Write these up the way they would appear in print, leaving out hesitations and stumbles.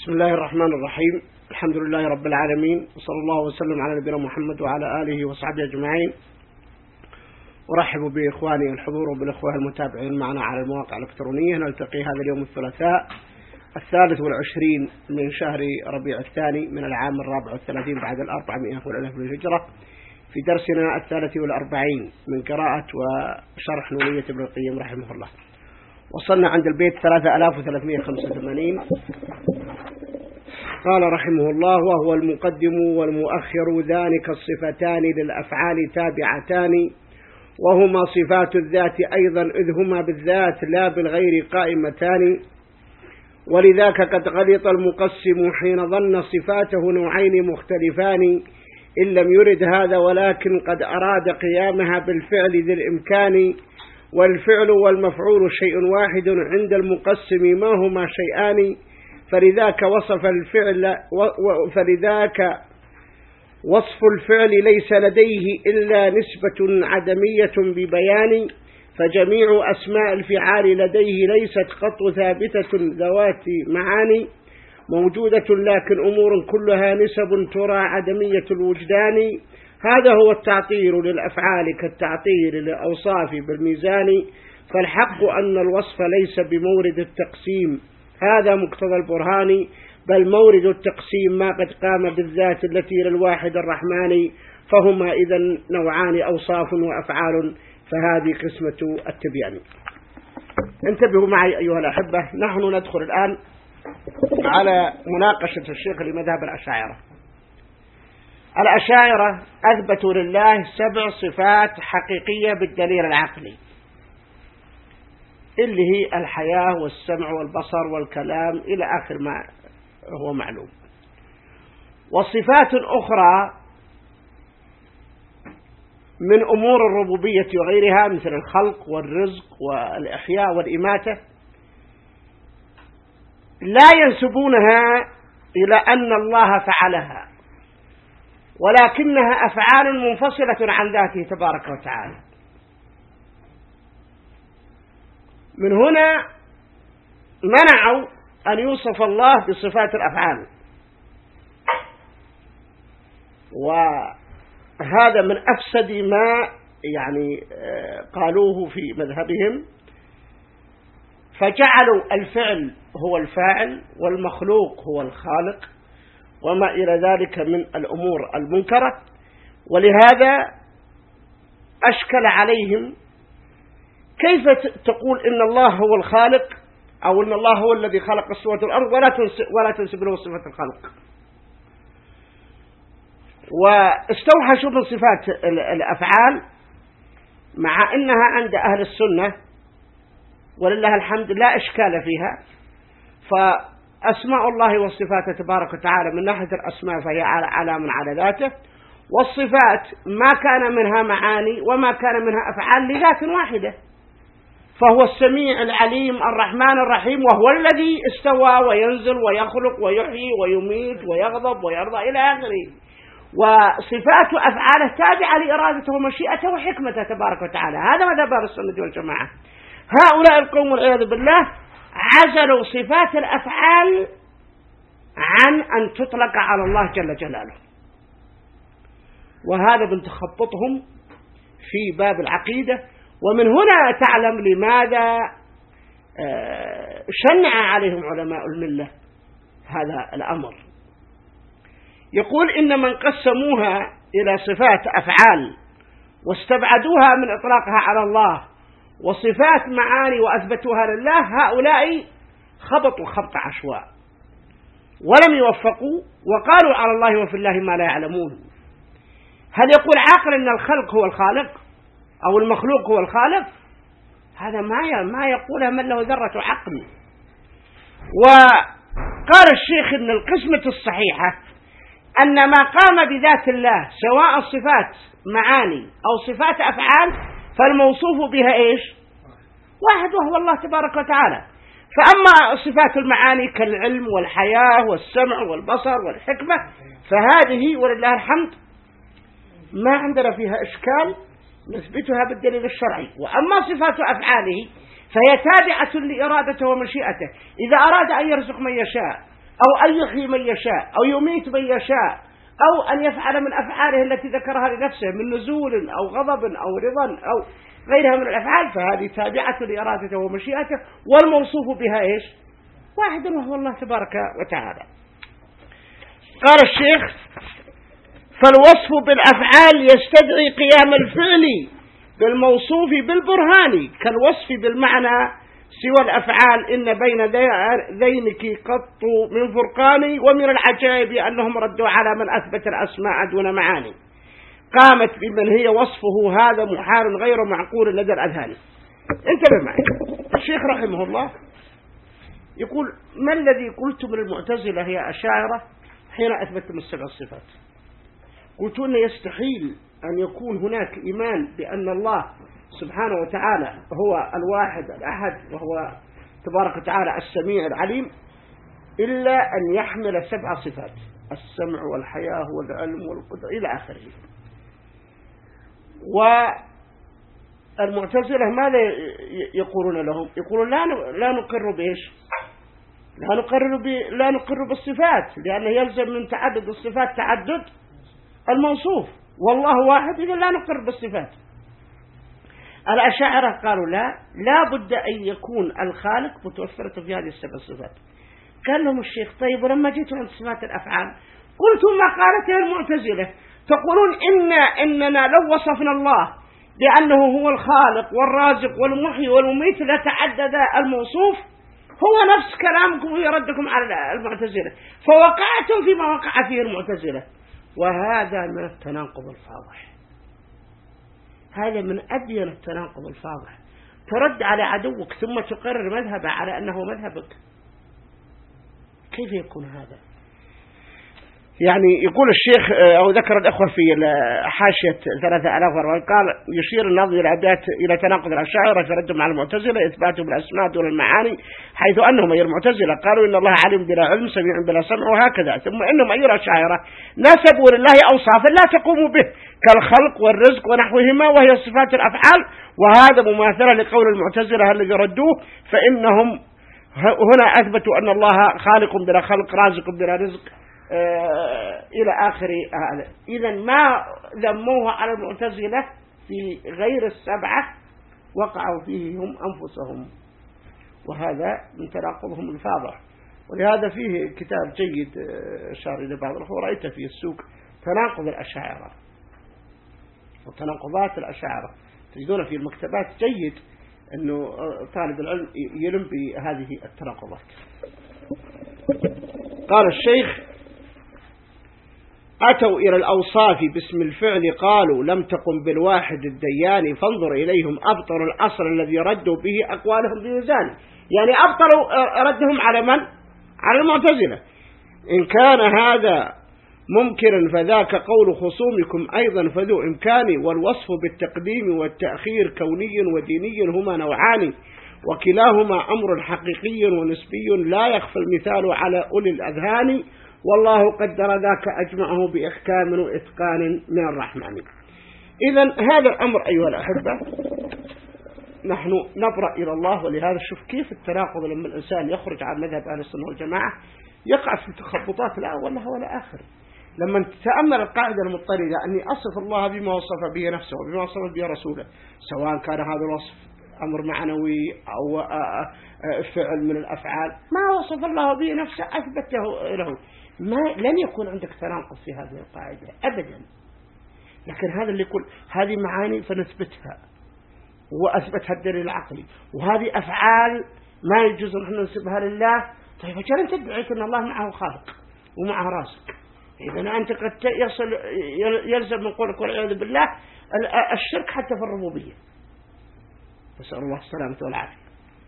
بسم الله الرحمن الرحيم. الحمد لله رب العالمين، وصلى الله وسلم على نبينا محمد وعلى آله وصحبه أجمعين. أرحب بإخواني الحضور وبالإخوة المتابعين معنا على المواقع الإلكترونية. نلتقي هذا اليوم الثلاثاء 23 من شهر ربيع الثاني من العام 34 بعد 400 والألف للهجرة في درسنا 43 من قراءة وشرح نونية ابن القيم رحمه الله. وصلنا عند البيت 3385. قال رحمه الله: وهو المقدم والمؤخر ذلك الصفتان للأفعال تابعتان، وهما صفات الذات أيضا إذ هما بالذات لا بالغير قائمتان. ولذاك قد غلط المقسم حين ظن صفاته نوعين مختلفان، إن لم يرد هذا ولكن قد أراد قيامها بالفعل ذي الإمكان. والفعل والمفعول شيء واحد عند المقسم ما هما شيئان، فلذاك وصف الفعل ليس لديه إلا نسبة عدمية ببيان. فجميع أسماء الفعال لديه ليست قط ثابتة ذوات معاني، موجودة لكن أمور كلها نسب ترى عدمية الوجدان. هذا هو التعطيل للأفعال كالتعطيل للأوصاف بالميزان. فالحق أن الوصف ليس بمورد التقسيم، هذا مقتضى البرهان، بل مورد التقسيم ما قد قام بالذات التي للواحد الرحمن. فهما إذن نوعان، أوصاف وأفعال، فهذه قسمة التبيان. انتبهوا معي أيها الأحبة، نحن ندخل الآن على مناقشة الشيخ لمذهب الأشاعرة. الأشاعرة أثبتوا لله 7 صفات حقيقية بالدليل العقلي، اللي هي الحياة والسمع والبصر والكلام إلى آخر ما هو معلوم. وصفات أخرى من أمور الربوبية وغيرها مثل الخلق والرزق والإحياء والإماتة لا ينسبونها إلى أن الله فعلها، ولكنها أفعال منفصلة عن ذاته تبارك وتعالى. من هنا منعوا أن يوصف الله بصفات الأفعال، وهذا من أفسد ما قالوه في مذهبهم. فجعلوا الفعل هو الفاعل والمخلوق هو الخالق وما إلى ذلك من الأمور المنكرة. ولهذا أشكل عليهم كيف تقول إن الله هو الخالق أو إن الله هو الذي خلق السماوات والأرض ولا تنسب له صفة الخلق. واستوحشوا من صفات الأفعال، مع أنها عند أهل السنة ولله الحمد لا إشكال فيها. فأسماء الله والصفات تبارك وتعالى من ناحية الأسماء فهي علام على ذاته، والصفات ما كان منها معاني وما كان منها أفعال لذات واحدة. فهو السميع العليم الرحمن الرحيم، وهو الذي استوى وينزل ويخلق ويحيي ويميت ويغضب ويرضى إلى آخره. وصفات أفعاله تابعة لإرادته ومشيئته وحكمته تبارك وتعالى. هذا مذهب أهل السنة والجماعة. هؤلاء القوم والعياذ بالله عزلوا صفات الأفعال عن أن تطلق على الله جل جلاله، وهذا من تخططهم في باب العقيدة. ومن هنا تعلم لماذا شنع عليهم علماء الملة هذا الأمر. يقول إن من قسموها إلى صفات أفعال واستبعدوها من إطلاقها على الله وصفات معاني وأثبتوها لله، هؤلاء خبطوا خبط عشواء ولم يوفقوا، وقالوا على الله وفي الله ما لا يعلمون. هل يقول عاقل إن الخلق هو الخالق أو المخلوق هو الخالق؟ هذا ما يقولها من له ذرة عقل. وقال الشيخ إن القسمة الصحيحة أن ما قام بذات الله سواء الصفات معاني أو صفات أفعال فالموصوف بها إيش؟ واحد، وهو الله تبارك وتعالى. فأما صفات المعاني كالعلم والحياة والسمع والبصر والحكمة فهذه ولله الحمد ما عندنا فيها إشكال نثبتها بالدليل الشرعي. وأما صفات أفعاله فهي تابعة لإرادته ومشيئته. إذا أراد أن يرزق من يشاء أو أن يحيي من يشاء أو يميت من يشاء أو أن يفعل من أفعاله التي ذكرها لنفسه من نزول أو غضب أو رضا أو غيرها من الأفعال، فهذه تابعة لإرادته ومشيئته، والموصوف بها إيش؟ واحد وهو الله تبارك وتعالى. قال الشيخ: فالوصف بالأفعال يستدعي قيام الفعل بالموصوف بالبرهان كالوصف بالمعنى سوى الأفعال إن بين ذينك قط من فرقان. ومن العجائب أنهم ردوا على من أثبت الأسماء دون معاني قامت بمن هي وصفه هذا محال غير معقول لدى الأذهان. انتبه معي. الشيخ رحمه الله يقول: ما الذي قلت من المعتزلة هي أشاعرة حين أثبتم السبع الصفات؟ قلت أن يستحيل أن يكون هناك إيمان بأن الله سبحانه وتعالى هو الواحد الأحد وهو تبارك وتعالى السميع العليم إلا أن يحمل 7 صفات: السمع والحياة والعلم والقدرة إلى آخره. والمعتزلة ماذا يقولون لهم؟ يقولون لا نقر بإيش؟ لا نقر بالصفات، لأنه يلزم من تعدد الصفات تعدد الموصوف، والله واحد إذا لا نقر بالصفات. الأشاعرة قالوا لا بد أن يكون الخالق متوفرة في هذه ال7 صفات. قال لهم الشيخ: طيب ولما جيتوا عند صفات الأفعال قلتم ما قالته المعتزلة، تقولون إننا لو وصفنا الله بأنه هو الخالق والرازق والمحيي والمميت لتعدد الموصوف. هو نفس كلامكم ويردكم على المعتزلة، فوقعتم فيما وقع فيه المعتزلة، وهذا من التناقض الفاضح. هذا من أبين التناقض الفاضح. ترد على عدوك ثم تقرر مذهبه على أنه مذهبك، كيف يكون هذا؟ يعني يقول الشيخ أو ذكر الأخوة في حاشية 3000 قال: يشير الناظر إلى أبيات إلى تناقض الأشاعرة في ردهم على المعتزلة إثباتهم بالأسماء دون المعاني، حيث أنهم أي المعتزلة قالوا إن الله عليم بلا علم سميع بلا سمع وهكذا، ثم إنهم أي الأشاعرة نسبوا لله أوصافا لا تقوم به كالخلق والرزق ونحوهما وهي صفات الأفعال، وهذا مماثلة لقول المعتزلة الذي ردوه، فإنهم هنا أثبتوا أن الله خالق بلا خلق رازق بلا رزق إلى آخر هذا. إذن ما ذموه على المعتزلة في غير ال7 وقعوا فيه هم أنفسهم، وهذا من تناقضهم الفاضح. ولهذا فيه كتاب جيد أشار إلى بعض الأخوة رأيته في السوق، تناقض الأشاعرة وتناقضات الأشاعرة، تجدون في المكتبات جيد أنه طالب العلم يلم بهذه التناقضات. قال الشيخ: أتوا إلى الأوصاف باسم الفعل قالوا لم تقم بالواحد الديان فانظر إليهم أبطلوا الأصل الذي ردوا به أقوالهم بميزان. يعني أبطلوا ردهم على من؟ على المعتزلة. إن كان هذا ممكنا فذاك قول خصومكم أيضا فذو إمكان، والوصف بالتقديم والتأخير كوني وديني هما نوعان، وكلاهما أمر حقيقي ونسبي لا يخفى المثال على أولي الأذهان، والله قدر ذاك أجمعه بإحكام وإتقان من الرحمن. إذن هذا الأمر أيها الأحبة نحن نبرأ إلى الله. ولهذا شوف كيف التناقض لما الإنسان يخرج عن مذهب أهل السنة والجماعة يقع في تخبطات لا أولها ولا آخر. لما تتأمل القاعدة المضطردة أني أصف الله بما وصف به نفسه وبما وصف به رسوله، سواء كان هذا الوصف أمر معنوي أو فعل من الأفعال، ما وصف الله به نفسه أثبته له، لن يكون عندك تناقض في هذه القاعدة أبدا. لكن هذا اللي يقول هذه معاني فنثبتها وأثبتها الدليل العقلي، وهذه أفعال ما يجوز نحن ننسبها لله. طيب أجل أنت تدعيك أن الله معه خالق ومعه رازق، إذا أنت قد يلزم من قولك والعياذ بالله الشرك حتى في الربوبية. نسأل الله السلامة والعافية.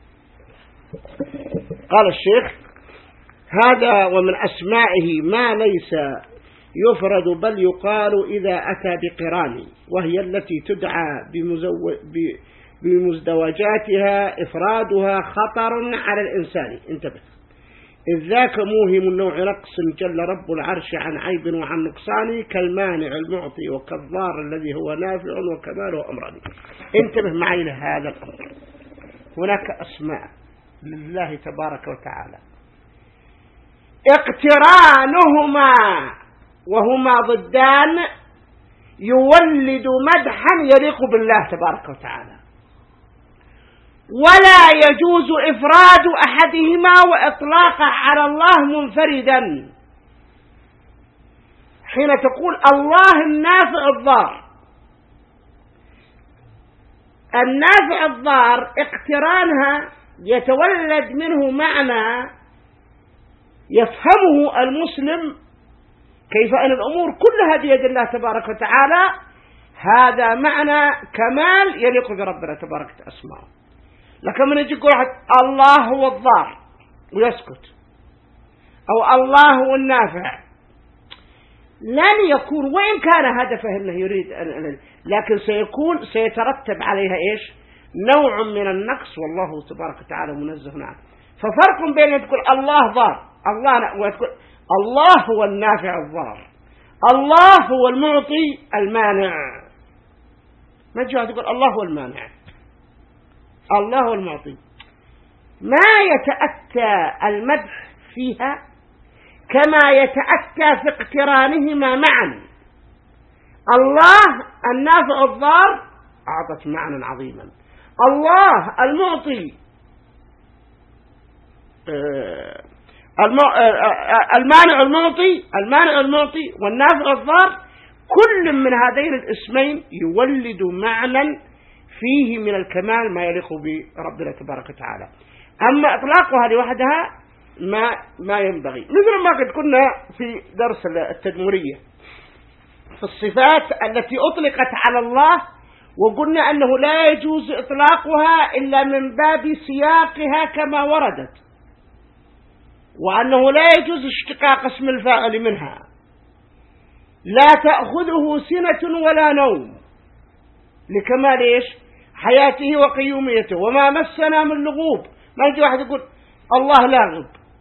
قال الشيخ: هذا ومن أسمائه ما ليس يفرد بل يقال إذا أتى بقران، وهي التي تدعى بمزدوجاتها إفرادها خطر على الإنسان. انتبه، إذ ذاك موهم النوع نقص جل رب العرش عن عيب وعن نقصان، كالمانع المعطي وكالضار الذي هو نافع وكماله أمران. انتبه معي لهذا الأمر. هناك أسماء لله تبارك وتعالى اقترانهما وهما ضدان يولد مدحا يليق بالله تبارك وتعالى، ولا يجوز إفراد أحدهما وإطلاقه على الله منفردا. حين تقول الله النافع الضار، النافع الضار اقترانها يتولد منه معنى يفهمه المسلم كيف أن الأمور كلها بيد الله تبارك وتعالى. هذا معنى كمال يليق بربنا تبارك اسماءه. لكن من يجي يقول الله هو الضار ويسكت، أو الله هو النافع، لن يكون، وإن كان هدفه أنه يريد لكن سيترتب عليها إيش؟ نوع من النقص، والله تبارك وتعالى منزه عنه. ففرق بين أن تقول الله ضار وتقول الله هو النافع الضار، الله هو المعطي المانع. ما تجي تقول الله هو المانع، الله هو المعطي. ما يتأتى المدح فيها كما يتأتى في اقترانهما معا. الله النافع الضار أعطت معنى عظيما، الله المعطي المانع المعطي والنافع الضار، كل من هذين الاسمين يولد معنى فيه من الكمال ما يليق بربنا تبارك وتعالى. أما إطلاقها لوحدها ما ينبغي. مثل ما قد كنا في درس التدمرية في الصفات التي أطلقت على الله، وقلنا أنه لا يجوز إطلاقها إلا من باب سياقها كما وردت، وأنه لا يجوز اشتقاق اسم الفاعل منها. لا تأخذه سنة ولا نوم لكمال إيش؟ حياته وقيوميته، وما مسنا من لغوب. ما يجي واحد يقول الله لاغب،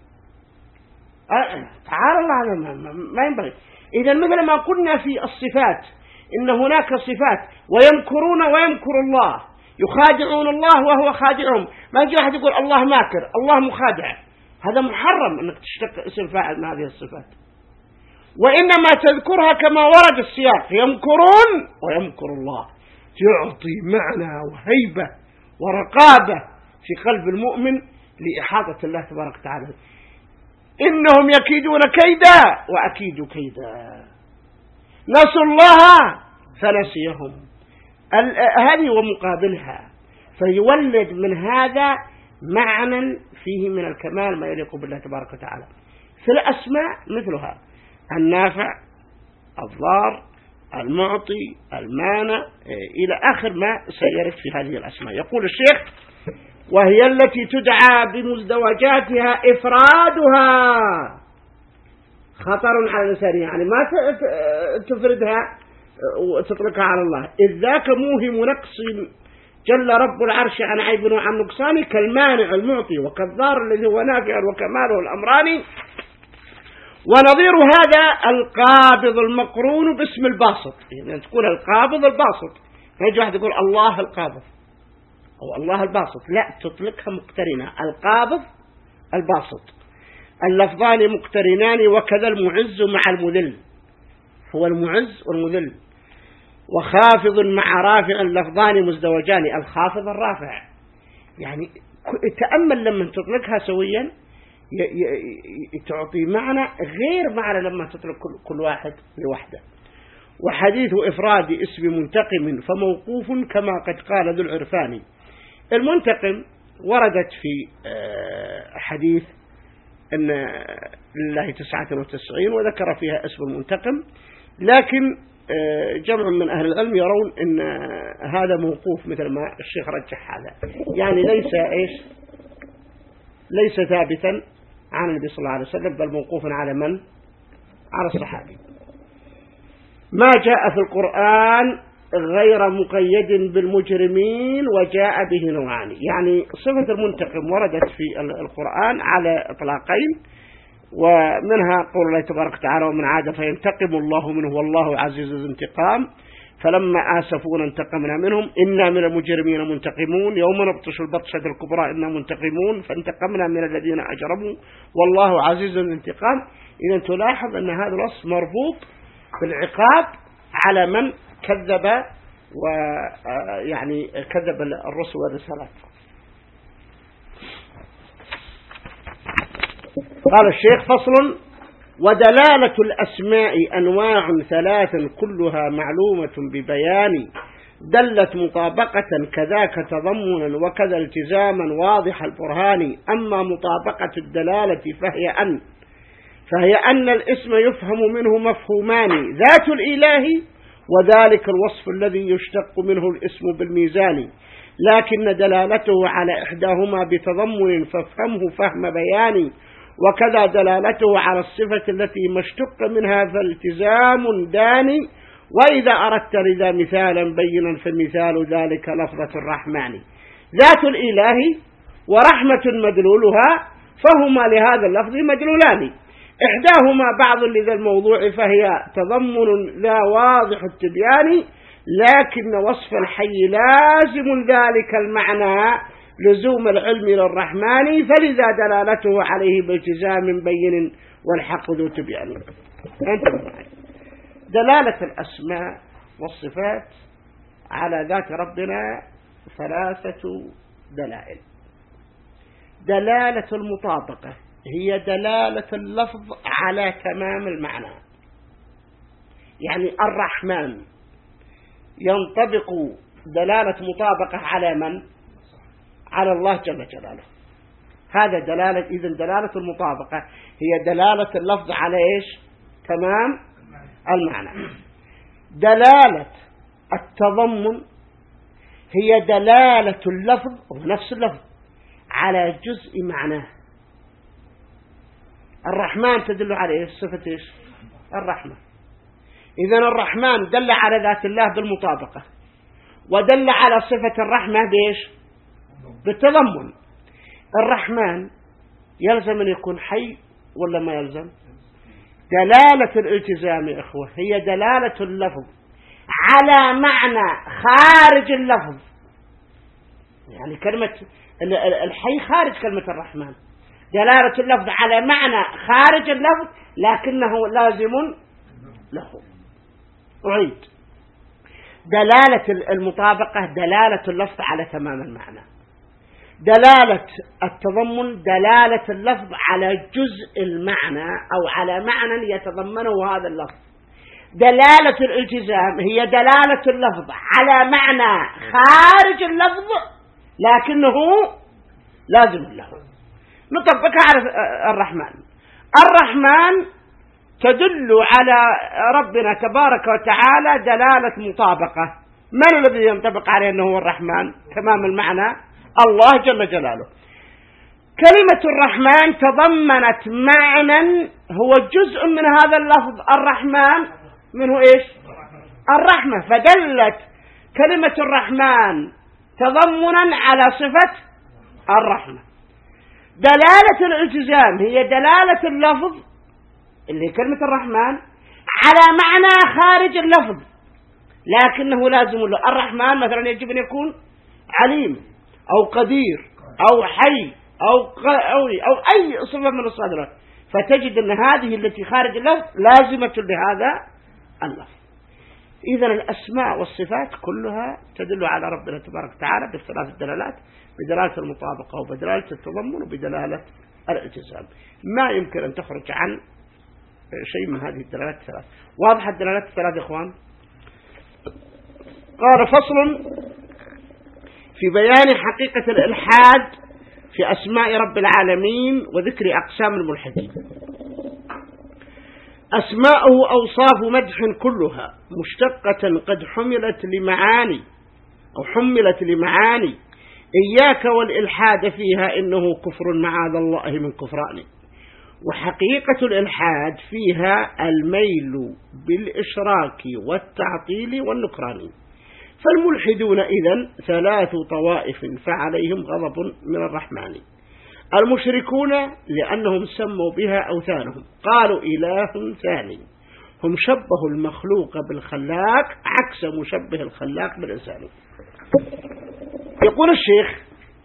تعالى الله، ما ينبغي. إذا مثل ما قلنا في الصفات إن هناك صفات ويمكرون ويمكر الله، يخادعون الله وهو خادعهم. ما يجي واحد يقول الله ماكر، الله مخادع، هذا محرم أنك تشتق اسم فاعل من هذه الصفات، وإنما تذكرها كما ورد السياق، يمكرون ويمكر الله، يعطي معنى وهيبة ورقابة في قلب المؤمن لإحاطة الله تبارك وتعالى. إنهم يكيدون كيدا وأكيد كيدا، نسوا الله فنسيهم، هذه ومقابلها. فيولد من هذا معنى فيه من الكمال ما يليق بالله تبارك وتعالى. في الأسماء مثلها النافع، الضار، المعطي، المانع، إلى آخر ما سيرد في هذه الأسماء. يقول الشيخ: وهي التي تدعى بمزدوجاتها إفرادها خطر على الإنسان، يعني ما تفردها وتطلقها على الله، إذ ذاك موهم نقص جل رب العرش عن عيب وعن نقصان، كالمانع المعطي وكالضار الذي هو نافع وكماله الأمران. ونظير هذا القابض المقرون باسم الباسط، يعني تقول القابض الباسط، فيجي واحد يقول الله القابض أو الله الباسط، لا، تطلقها مقترنة، القابض الباسط، اللفظان مقترنان، وكذا المعز مع المذل، هو المعز والمذل، وخافض مع رافع، اللفظان مزدوجان، الخافض الرافع. يعني تأمل لما تطلقها سويا تعطي معنى غير معنى لما تطلق كل واحد لوحده. وحديث إفراد اسم منتقم فموقوف كما قد قال ذو العرفان. المنتقم وردت في حديث أن لله 99 وذكر فيها اسم المنتقم، لكن جمع من أهل العلم يرون أن هذا موقوف مثل ما الشيخ رجح هذا، يعني ليس ثابتا عن النبي صلى الله عليه وسلم، بل موقوف على من؟ على الصحابي. ما جاء في القرآن غير مقيد بالمجرمين وجاء به نوعان، يعني صفة المنتقم وردت في القرآن على إطلاقين، ومنها قول الله تبارك وتعالى: ومن عاد فينتقم الله منه والله عزيز ذو انتقام. فلما آسفونا انتقمنا منهم إنا من المجرمين منتقمون يوم نبطش البطشة الكبرى إنا منتقمون فانتقمنا من الذين أجرموا والله عزيز الانتقام. إذا تلاحظ أن هذا الوصف مربوط بالعقاب على من كذب ويعني كذب الرسل والرسالات. قال الشيخ فصل: ودلالة الأسماء أنواع ثلاث كلها معلومة ببيان دلت مطابقة كذاك تضمنا وكذا التزاما واضح البرهان. أما مطابقة الدلالة فهي أن الاسم يفهم منه مفهومان: ذات الإله وذلك الوصف الذي يشتق منه الاسم بالميزان، لكن دلالته على إحداهما بتضمن فافهمه فهم بيان، وكذا دلالته على الصفة التي ما اشتق منها فالتزام داني. وإذا أردت لذا مثالا بينا فمثال ذلك لفظة الرحمن. ذات الإله ورحمة مدلولها فهما لهذا اللفظ مدلولان، إحداهما بعض لذا الموضوع فهي تضمن ذا واضح التبيان، لكن وصف الحي لازم ذلك المعنى لزوم العلم للرحمن، فلذا دلالته عليه بالتزام بين والحق ذو تبيان. دلالة الأسماء والصفات على ذات ربنا ثلاثة دلائل. دلالة المطابقة هي دلالة اللفظ على تمام المعنى، يعني الرحمن ينطبق دلالة مطابقة على من؟ على الله جل جلاله. هذا دلالة. إذن دلالة المطابقة هي دلالة اللفظ على إيش؟ تمام المعنى. دلالة التضمن هي دلالة اللفظ ونفس اللفظ على جزء معناه. الرحمن تدل على إيش؟ صفة إيش؟ الرحمة. إذن الرحمن دل على ذات الله بالمطابقة، ودل على صفة الرحمة بإيش؟ بالتضمن. الرحمن يلزم أن يكون حي ولا ما يلزم؟ دلالة الالتزام يا إخوة هي دلالة اللفظ على معنى خارج اللفظ، يعني كلمة الحي خارج كلمة الرحمن. دلالة اللفظ على معنى خارج اللفظ لكنه لازم له. أعيد: دلالة المطابقة دلالة اللفظ على تمام المعنى. دلالة التضمن دلالة اللفظ على جزء المعنى أو على معنى يتضمنه هذا اللفظ. دلالة الالتزام هي دلالة اللفظ على معنى خارج اللفظ لكنه لازم له. نطبقها على الرحمن. الرحمن تدل على ربنا تبارك وتعالى دلالة مطابقة. من الذي ينطبق عليه أنه هو الرحمن تمام المعنى؟ الله جل جلاله. كلمة الرحمن تضمنت معنى هو جزء من هذا اللفظ. الرحمن منه إيش؟ الرحمة. فدلت كلمة الرحمن تضمنا على صفة الرحمة. دلالة الالتزام هي دلالة اللفظ اللي كلمة الرحمن على معنى خارج اللفظ لكنه لازم له. الرحمن مثلا يجب أن يكون عليم أو قدير أو حي أو أي صفة من الصادرات، فتجد أن هذه التي خارج اللفظ لازمة لهذا اللفظ. إذن الأسماء والصفات كلها تدل على ربنا تبارك وتعالى باختلاف الدلالات، بدلالة المطابقة وبدلالة التضمن وبدلالة الالتزام. ما يمكن أن تخرج عن شيء من هذه الدلالات الثلاث. واضح الدلالات الثلاث يا إخوان؟ قال: فصل في بيان حقيقة الإلحاد في أسماء رب العالمين وذكر أقسام الملحدين. أسماءه أوصاف مدح كلها مشتقة قد حملت لمعاني إياك والإلحاد فيها إنه كفر معاذ الله من كفران. وحقيقة الإلحاد فيها الميل بالإشراك والتعطيل والنكران. فالملحدون إذن ثلاث طوائف فعليهم غضب من الرحمن. المشركون لأنهم سموا بها أوثانهم قالوا إله ثاني، هم شبهوا المخلوق بالخلاق عكس مشبه الخلاق بالإنسان. يقول الشيخ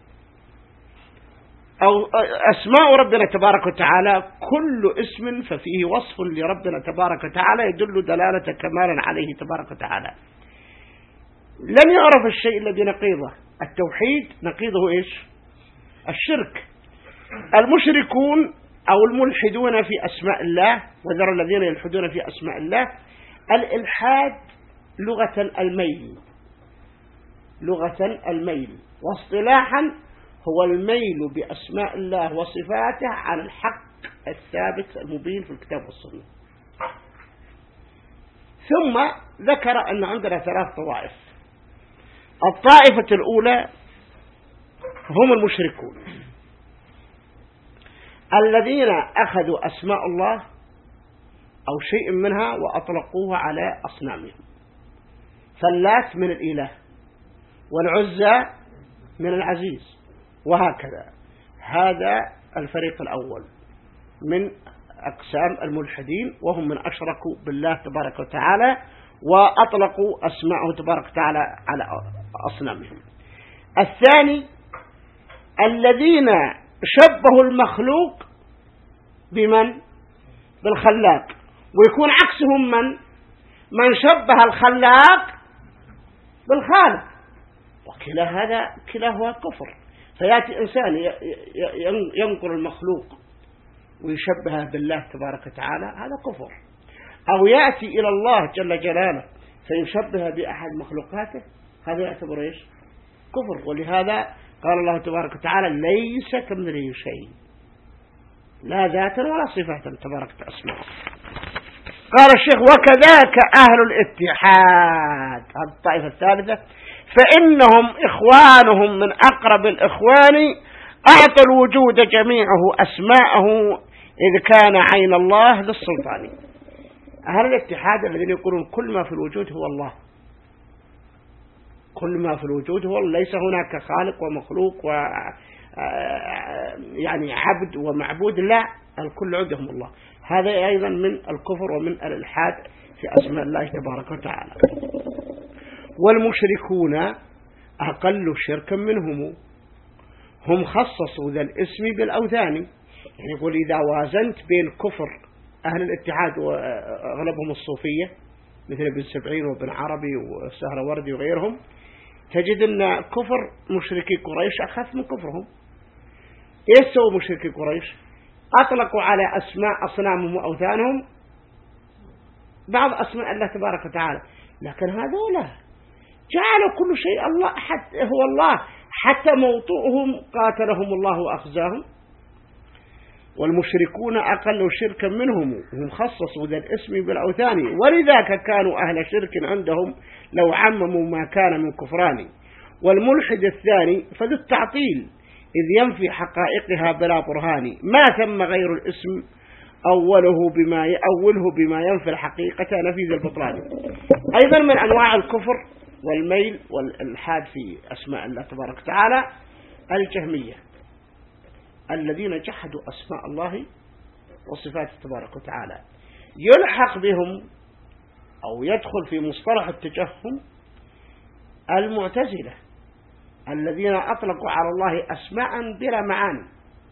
أو أسماء ربنا تبارك وتعالى كل اسم ففيه وصف لربنا تبارك وتعالى يدل دلالة كمالا عليه تبارك وتعالى. لن يعرف الشيء الذي نقيضه التوحيد، نقيضه إيش؟ الشرك. المشركون أو الملحدون في أسماء الله، وذر الذين يلحدون في أسماء الله، الإلحاد لغة الميل، لغة الميل، واصطلاحا هو الميل بأسماء الله وصفاته عن الحق الثابت المبين في الكتاب والسنة. ثم ذكر أن عندنا 3 طوائف. الطائفة الأولى هم المشركون الذين أخذوا أسماء الله أو شيء منها وأطلقوها على أصنامهم، فاللات من الإله والعزى من العزيز وهكذا. هذا الفريق الأول من أقسام الملحدين، وهم من أشركوا بالله تبارك وتعالى وأطلقوا أسماءه تبارك وتعالى على أصنامهم. الثاني الذين شبهوا المخلوق بمن؟ بالخلاق، ويكون عكسهم من شبه الخلاق بالخالق، وكلا هذا هو كفر. فيأتي إنسان ينقل المخلوق ويشبهه بالله تبارك وتعالى، هذا كفر. أو يأتي إلى الله جل جلاله فيشبه بأحد مخلوقاته، هذا يعتبر إيش؟ كفر. ولهذا قال الله تبارك وتعالى ليس كمثله شيء، لا ذاتا ولا صفاتا تبارك اسمه. قال الشيخ وكذاك أهل الاتحاد، هذه الطائفة الثالثة، فإنهم إخوانهم من أقرب الإخوان، أعطى الوجود جميعه أسماءه إذ كان عين الله للسلطان. أهل الاتحاد الذين يقولون كل ما في الوجود هو الله، كل ما في الوجود هو الله، ليس هناك خالق ومخلوق يعني عبد ومعبود، لا، الكل عندهم الله. هذا أيضا من الكفر ومن الإلحاد في أسماء الله تبارك وتعالى. والمشركون أقل شركا منهم، هم خصصوا ذا الاسم بالأوثان. يعني يقول إذا وازنت بين كفر أهل الاتحاد وأغلبهم الصوفية مثل ابن سبعين وابن عربي والسهروردي وغيرهم، تجد أن كفر مشركي قريش أخف من كفرهم. إيش سووا مشركي قريش؟ أطلقوا على أسماء أصنامهم وأوثانهم بعض أسماء الله تبارك وتعالى، لكن هذولا جعلوا كل شيء الله هو الله، حتى موطئهم قاتلهم الله وأخزاهم. والمشركون أقل شركا منهم، هم خصصوا ذا الاسم بالأوثان، ولذاك كانوا أهل شرك عندهم لو عمموا ما كان من كفران. والملحد الثاني فذو التعطيل إذ ينفي حقائقها بلا برهان، ما ثم غير الاسم أوله بما ينفي الحقيقة نفيذ البطلان. أيضا من أنواع الكفر والميل والإلحاد في أسماء الله تبارك وتعالى الجهمية الذين جحدوا أسماء الله وصفاته تبارك وتعالى. يلحق بهم أو يدخل في مصطلح التجهم المعتزلة الذين أطلقوا على الله أسماء بلا معاني.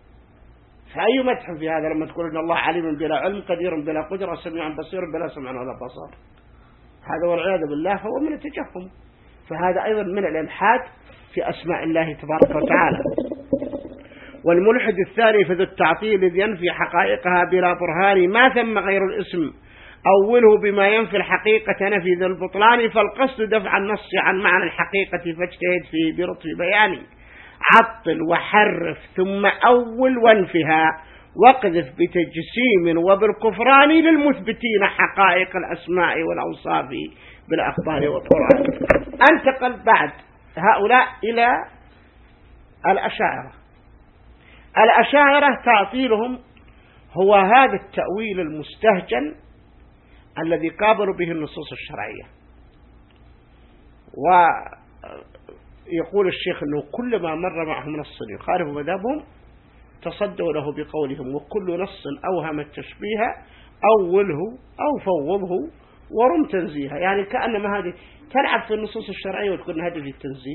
فأي مدح في هذا لما تقول إن الله عليم بلا علم، قدير بلا قدرة، سميع بصير بلا سمع ولا بصر؟ هذا والعياذ بالله هو من التجهم. فهذا أيضا من الإلحاد في أسماء الله تبارك وتعالى. والملحد الثاني فذو التعطيل إذ ينفي حقائقها بلا برهان، ما ثم غير الاسم أوله بما ينفي الحقيقة نفي ذا البطلان. فالقصد دفع النص عن معنى الحقيقة فاجتهد فيه بلطف بياني، عطل وحرف ثم أول وانفها، واقذف بتجسيم وبالكفران للمثبتين حقائق الأسماء والأوصاف بالأخبار والقرآن. انتقل بعد هؤلاء إلى الأشاعرة. الأشاعرة تعطيلهم هو هذا التأويل المستهجن الذي قابلوا به النصوص الشرعية. ويقول الشيخ أنه كل ما مر معهم نص يخالف مذهبهم تصدوا له بقولهم، وكل نص أوهم التشبيه أوله أو فوضه ورم تنزيها، يعني كأنما هذه تلعب في النصوص الشرعية وتكون هذه في التنزيه.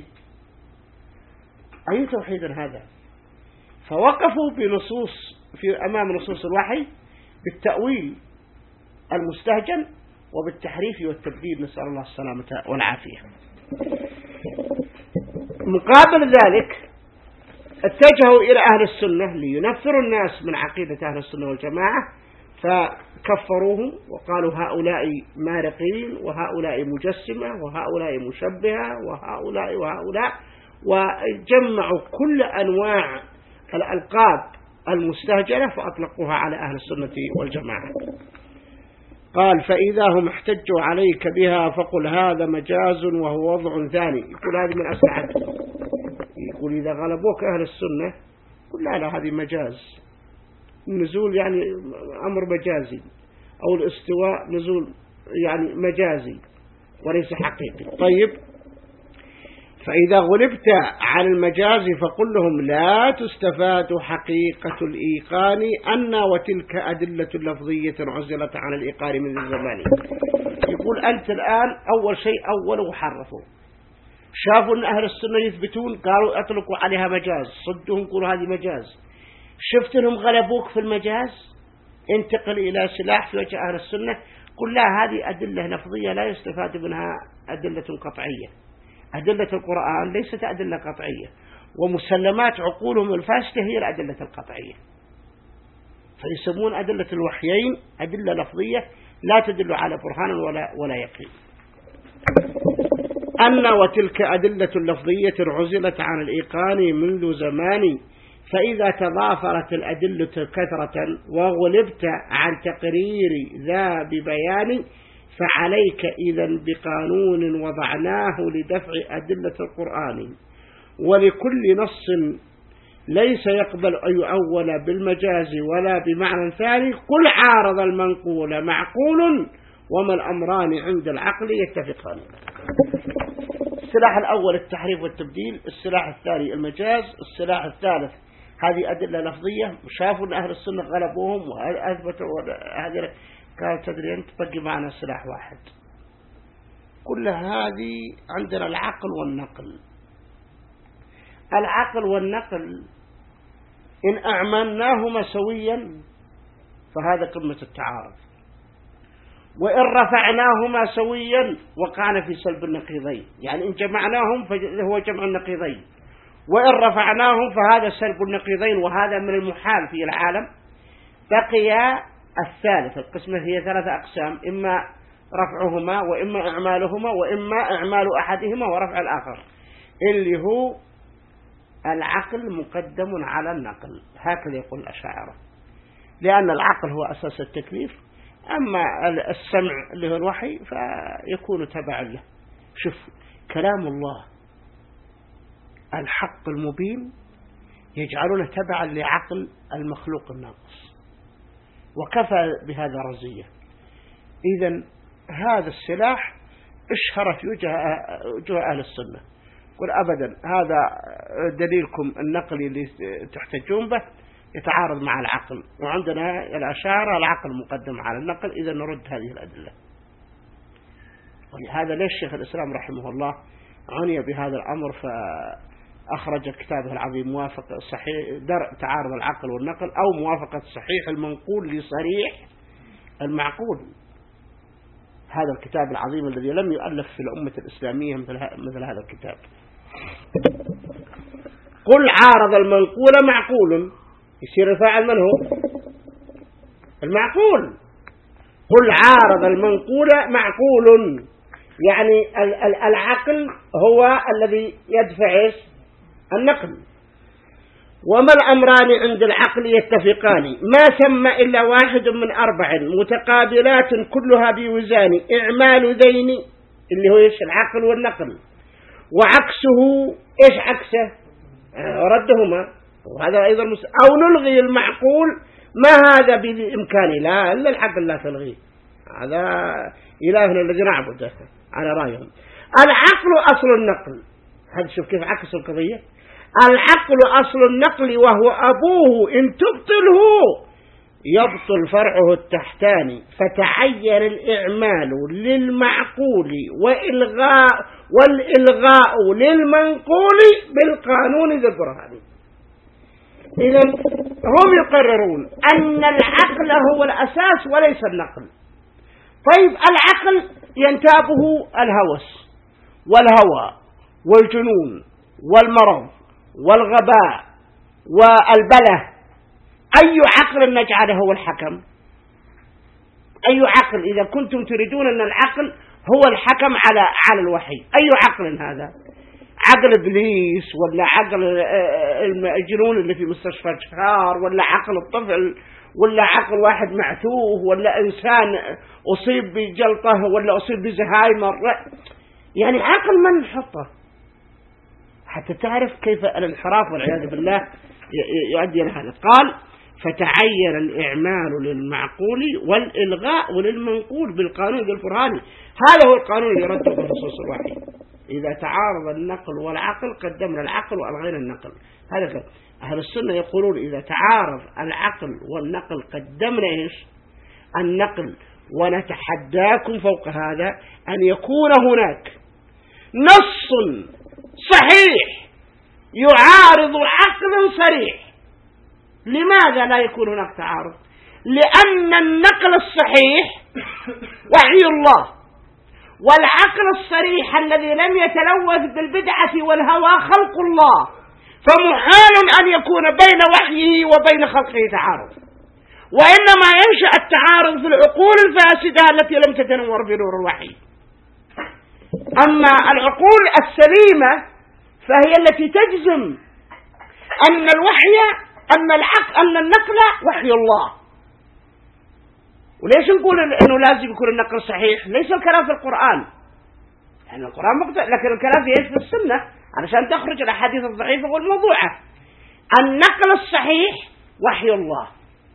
أي توحيد هذا؟ فوقفوا بنصوص في أمام نصوص الوحي بالتأويل المستهجن وبالتحريف والتبديل، نسأل الله السلامة والعافية. مقابل ذلك اتجهوا إلى أهل السنة لينفروا الناس من عقيدة أهل السنة والجماعة، فكفروهم وقالوا هؤلاء مارقين وهؤلاء مجسمة وهؤلاء مشبهة وهؤلاء، وجمعوا كل أنواع الألقاب المستهجنة فأطلقوها على أهل السنة والجماعة. قال فإذا هم احتجوا عليك بها فقل هذا مجاز وهو وضع ثاني. يقول هذه من أسلحتهم. يقول إذا غلبوك أهل السنة قل لا هذه مجاز، النزول يعني أمر مجازي، أو الاستواء نزول يعني مجازي وليس حقيقي. طيب فإذا غلبت على المجاز فقل لهم لا تستفاد حقيقة الإيقان أن وتلك أدلة لفظية عزلت عن الإيقان من الزمان. يقول أنت الآن أول شيء أول حرفوا، شافوا أن أهل السنة يثبتون قالوا أطلقوا عليها مجاز، صدهم قولوا هذه مجاز، شفت أنهم غلبوك في المجاز انتقل إلى سلاح في وجه أهل السنة قل لا هذه أدلة لفظية لا يستفاد منها أدلة قطعية. أدلة القرآن ليست أدلة قطعية، ومسلمات عقولهم الفاسدة هي الأدلة القطعية، فيسمون أدلة الوحيين أدلة لفظية لا تدل على برهان ولا يقين. أن وتلك أدلة لفظية عزلت عن الإيقان منذ زمان، فإذا تضافرت الأدلة كثرة وغلبت عن تقرير ذا ببيان فعليك إذن بقانون وضعناه لدفع أدلة القرآن، ولكل نص ليس يقبل أن يؤول بالمجاز ولا بمعنى ثاني قل عارض المنقول معقول وما الأمران عند العقل يتفقان. السلاح الأول التحريف والتبديل، السلاح الثاني المجاز، السلاح الثالث هذه أدلة لفظية. شافوا أن أهل السنة غلبوهم وأثبتوا هذه، قال تدري أنت بقي معنا سلاح واحد. كل هذه عندنا العقل والنقل. العقل والنقل إن أعملناهما سويا فهذا قمة التعارض، وإن رفعناهما سويا وقعنا في سلب النقيضين، يعني إن جمعناهم فهو جمع النقيضين، وإن رفعناهم فهذا سلب النقيضين، وهذا من المحال في العالم. بقي الثالث، القسمة هي ثلاثة أقسام، إما رفعهما وإما إعمالهما وإما إعمال أحدهما ورفع الآخر، اللي هو العقل مقدم على النقل، هكذا يقول الأشاعرة، لأن العقل هو أساس التكليف، أما السمع اللي هو الوحي فيكون تبعا له. شوف كلام الله الحق المبين يجعلونه تبعا لعقل المخلوق الناقص، وكفى بهذا رزية. إذن هذا السلاح اشهر في وجه أهل السنة، قل أبدا هذا دليلكم النقلي اللي تحتجون به يتعارض مع العقل، وعندنا الأشاعرة العقل مقدم على النقل، إذا نرد هذه الأدلة. ولهذا ليش شيخ الإسلام رحمه الله عني بهذا الأمر فأخرج كتابه العظيم موافقة صحيح درء تعارض العقل والنقل، أو موافقة صحيح المنقول لصريح المعقول. هذا الكتاب العظيم الذي لم يؤلف في الأمة الإسلامية مثل هذا الكتاب. قل عارض المنقول معقول، يصير الفاعل من هو؟ المعقول. قل عارض المنقول معقول، يعني العقل هو الذي يدفع النقل. وما الأمران عند العقل يتفقان، ما ثم إلا واحد من أربع متقابلات كلها بوزان، إعمال ذين اللي هو إيش العقل والنقل، وعكسه إيش عكسه ردهما، وهذا أيضا أو نلغي المعقول ما هذا بإمكان لا إلا العقل لا تلغيه، هذا إلهنا الذي نعبده على رأيهم. العقل أصل النقل، هذا شوف كيف عكس القضية. العقل أصل النقل وهو أبوه، إن تبطله يبطل فرعه التحتاني، فتعين الإعمال للمعقول والإلغاء للمنقول بالقانون ذي البرهان. إذن هم يقررون أن العقل هو الأساس وليس النقل. طيب العقل ينتابه الهوس والهوى والجنون والمرض والغباء والبله. أي عقل نجعله هو الحكم؟ أي عقل إذا كنتم تريدون أن العقل هو الحكم على الوحي؟ أي عقل هذا؟ عقل إبليس ولا عقل الجنون اللي في مستشفى الشهار ولا عقل الطفل ولا عقل واحد معتوه ولا إنسان أصيب بجلطة ولا أصيب بزهايمر؟ يعني عقل من نحطه حتى تعرف كيف الانحراف والعياذ بالله يؤدي إلى هذا. قال فتعين الإعمال للمعقول والإلغاء للمنقول بالقانون ذي البرهان. هذا هو القانون اللي يرد بنصوص الوحي. إذا تعارض النقل والعقل قدمنا العقل وألغينا النقل. هذا كلام أهل السنة. يقولون إذا تعارض العقل والنقل قدمنا إيش؟ النقل. ونتحداكم فوق هذا أن يكون هناك نص صحيح يعارض عقل صريح. لماذا لا يكون هناك تعارض؟ لأن النقل الصحيح وحي الله، والعقل الصريح الذي لم يتلوث بالبدعة والهوى خلق الله، فمحال أن يكون بين وحيه وبين خلقه تعارض. وإنما ينشأ التعارض في العقول الفاسدة التي لم تتنور بنور الوحي. أما العقول السليمة فهي التي تجزم أن الوحي أن النقل وحي الله. وليش نقول أنه لازم يكون النقل صحيح؟ ليس الكلام في القرآن، يعني القرآن مقطع، لكن الكلام في السنة علشان تخرج الأحاديث الضعيفة والموضوعة. النقل الصحيح وحي الله،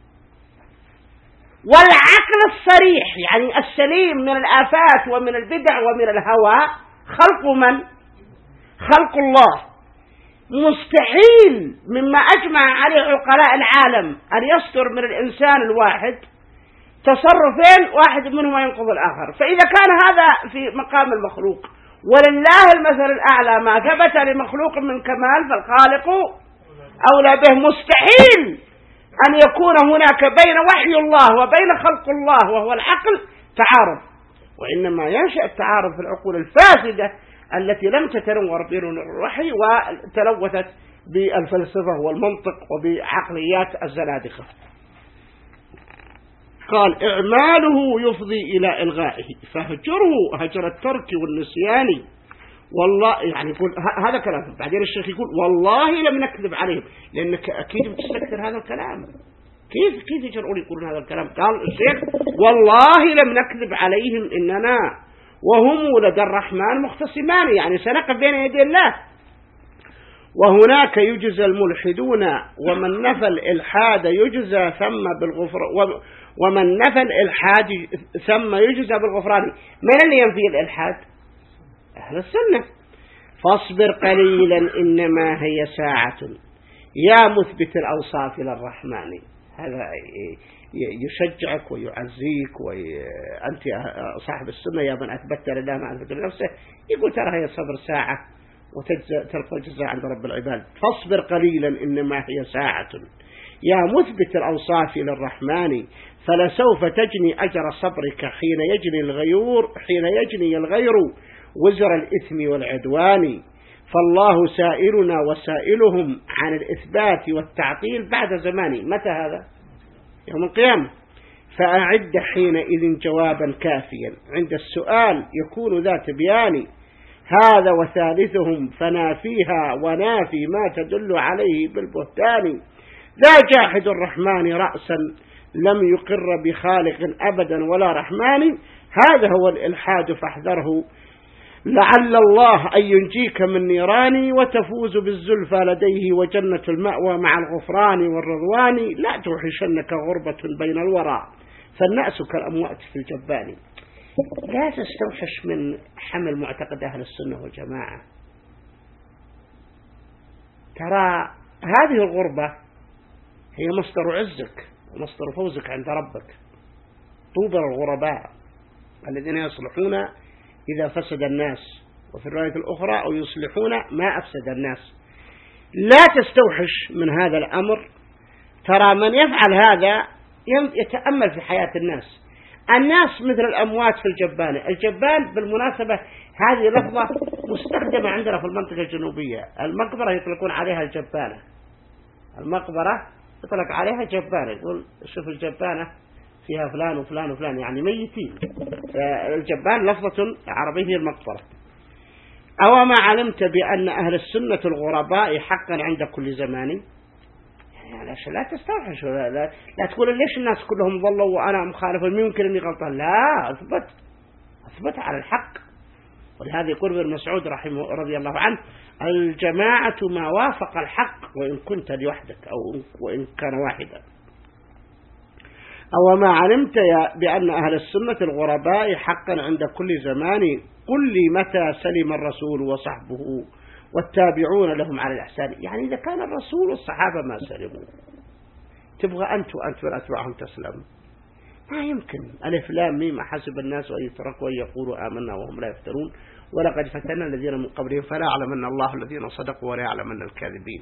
والعقل الصريح يعني السليم من الآفات ومن البدع ومن الهوى خلق من؟ خلق الله. مستحيل مما أجمع عليه عقلاء العالم أن يصدر من الإنسان الواحد تصرفين واحد منهما ينقض الآخر. فإذا كان هذا في مقام المخلوق ولله المثل الأعلى ما ثبت لمخلوق من كمال فالخالق أولى به. مستحيل أن يكون هناك بين وحي الله وبين خلق الله وهو العقل تعارض، وإنما ينشأ التعارض في العقول الفاسدة التي لم تتنور بنور الوحي وتلوثت بالفلسفة والمنطق وبعقليات الزنادقة. قال إعماله يفضي إلى إلغائه فهجره هجر الترك والنسيان. والله يعني يقول هذا كلام. بعدين الشيخ يقول والله لم نكذب عليهم، لأنك أكيد بتستكثر هذا الكلام. كيف يجرؤون يقولون هذا الكلام؟ قال الشيخ والله لم نكذب عليهم إننا وهم لدى الرحمن مختصمان، يعني سنقف بين يدي الله. وهناك يجزى الملحدون ومن نفى الإلحاد يجزى ثم بالغفران، ومن نفى الإلحاد ثم يجزى بالغفران. من اللي ينفي الإلحاد؟ أهل السنة. فاصبر قليلا إنما هي ساعة يا مثبت الأوصاف للرحمن. هذا يشجعك ويعزيك، وأنت صاحب السنة يا من أثبت لله ما أثبت لنفسه. يقول ترى هي صبر ساعة وتلقى الجزاء عند رب العباد. فاصبر قليلا إنما هي ساعة يا مثبت الأوصاف للرحمن، فلسوف تجني أجر صبرك حين يجني الغير وزر الإثم والعدوان. فالله سائلنا وسائلهم عن الإثبات والتعطيل بعد زمان. متى هذا؟ يوم القيامة. فأعد حينئذ جوابا كافيا عند السؤال يكون ذات بيان. هذا وثالثهم فنافيها ونافي ما تدل عليه بالبهتان. ذا جاحد الرحمن رأسا لم يقر بخالق أبدا ولا رحمن. هذا هو الإلحاد فاحذره لعل الله أن ينجيك من نيران وتفوز بالزلفى لديه وجنة المأوى مع الغفران والرضوان. لا توحشنك غربة بين الورى فالنأس كالأموات في الجبان. لا تستوحش من حمل معتقد أهل السنة والجماعة. ترى هذه الغربة هي مصدر عزك ومصدر فوزك عند ربك. طوبى الغرباء الذين يصلحون إذا فسد الناس، وفي الرواية الأخرى أو يصلحون ما أفسد الناس. لا تستوحش من هذا الأمر. ترى من يفعل هذا يتأمل في حياة الناس. الناس مثل الأموات في الجبانة. الجبان بالمناسبة هذه لفظة مستخدمة عندنا في المنطقة الجنوبية. المقبرة يطلقون عليها الجبانة. المقبرة يطلق عليها جبانة، يقول شوف الجبانة فيها فلان وفلان وفلان، يعني ميتين. الجبان لفظة عربية هي المقبرة. أو ما علمت بأن أهل السنة الغرباء حقا عند كل زمان؟ يعني لا تستوحش، لا تقول ليش الناس كلهم ضلوا وأنا مخالف ويمكن أني غلطان. لا، أثبت على الحق. ولهذا يقول ابن مسعود رضي الله عنه: الجماعة ما وافق الحق وإن كنت لوحدك أو وإن كان واحدا. أو ما علمت بأن أهل السنة الغرباء حقا عند كل زمان؟ قل لي متى سلم الرسول وصحبه والتابعون لهم على الإحسان. يعني إذا كان الرسول والصحابة ما سلموا، تبغى أنت من أتباعهم تسلم؟ ما يمكن. ألف لام ميم حسب الناس أن يتركوا أن يقولوا آمنا وهم لا يفترون ولقد فتنا الذين من قبلهم فلا يعلمن الله الذين صدقوا ولا يعلمن الكاذبين.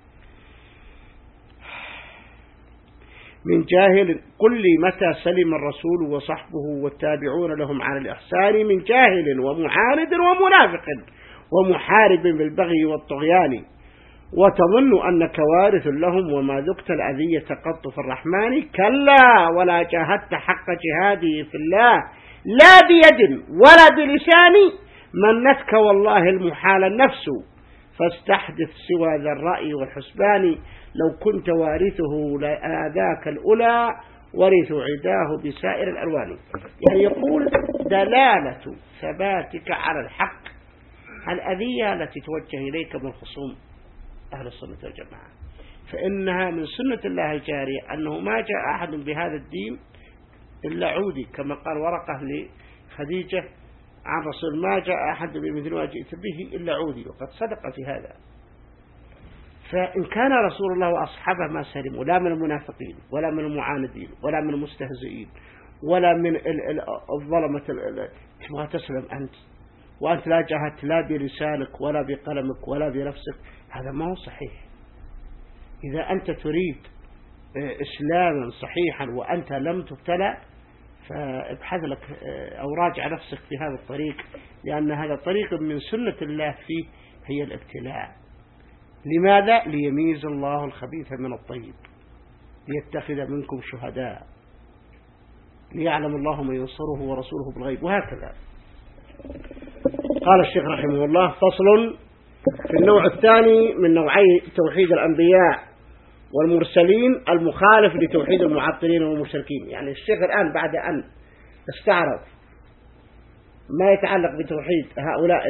من جاهل. قل لي متى سلم الرسول وصحبه والتابعون لهم على الإحسان من جاهل ومعاند ومنافق ومحارب بالبغي والطغيان، وتظن أنك وارث لهم وما ذقت الأذية قط في الرحمن. كلا ولا جاهدت حق جهاده في الله لا بيد ولا بلسان، منتك والله المحال النفس فاستحدث سوى ذا الرأي والحسبان. لو كنت وارثه لآذاك الأولى ورث عداه بسائر الألوان. يعني يقول دلالة ثباتك على الحق الأذية التي توجه إليك من خصوم أهل السنة والجماعة، فإنها من سنة الله الجارية أنه ما جاء أحد بهذا الدين إلا عودي، كما قال ورقة لخديجة عن رسول: ما جاء أحد بمثل ما جئت به إلا عودي، وقد صدق في هذا. فإن كان رسول الله وأصحابه ما سلموا لا من المنافقين ولا من المعاندين ولا من المستهزئين ولا من الظلمة، تبغى تسلم أنت وأنت لا جاهدت لا بلسانك ولا بقلمك ولا بنفسك؟ هذا ما هو صحيح. إذا أنت تريد إسلاما صحيحا وأنت لم تبتلى فابحث لك أو راجع نفسك في هذا الطريق، لأن هذا طريق من سنة الله فيه هي الابتلاء. لماذا؟ ليميز الله الخبيث من الطيب، ليتخذ منكم شهداء، ليعلم الله من ينصره ورسوله بالغيب، وهكذا. قال الشيخ رحمه الله: فصل في النوع الثاني من نوعي توحيد الأنبياء والمرسلين المخالف لتوحيد المعطلين والمشركين. يعني الشيخ الآن بعد أن استعرض ما يتعلق بتوحيد هؤلاء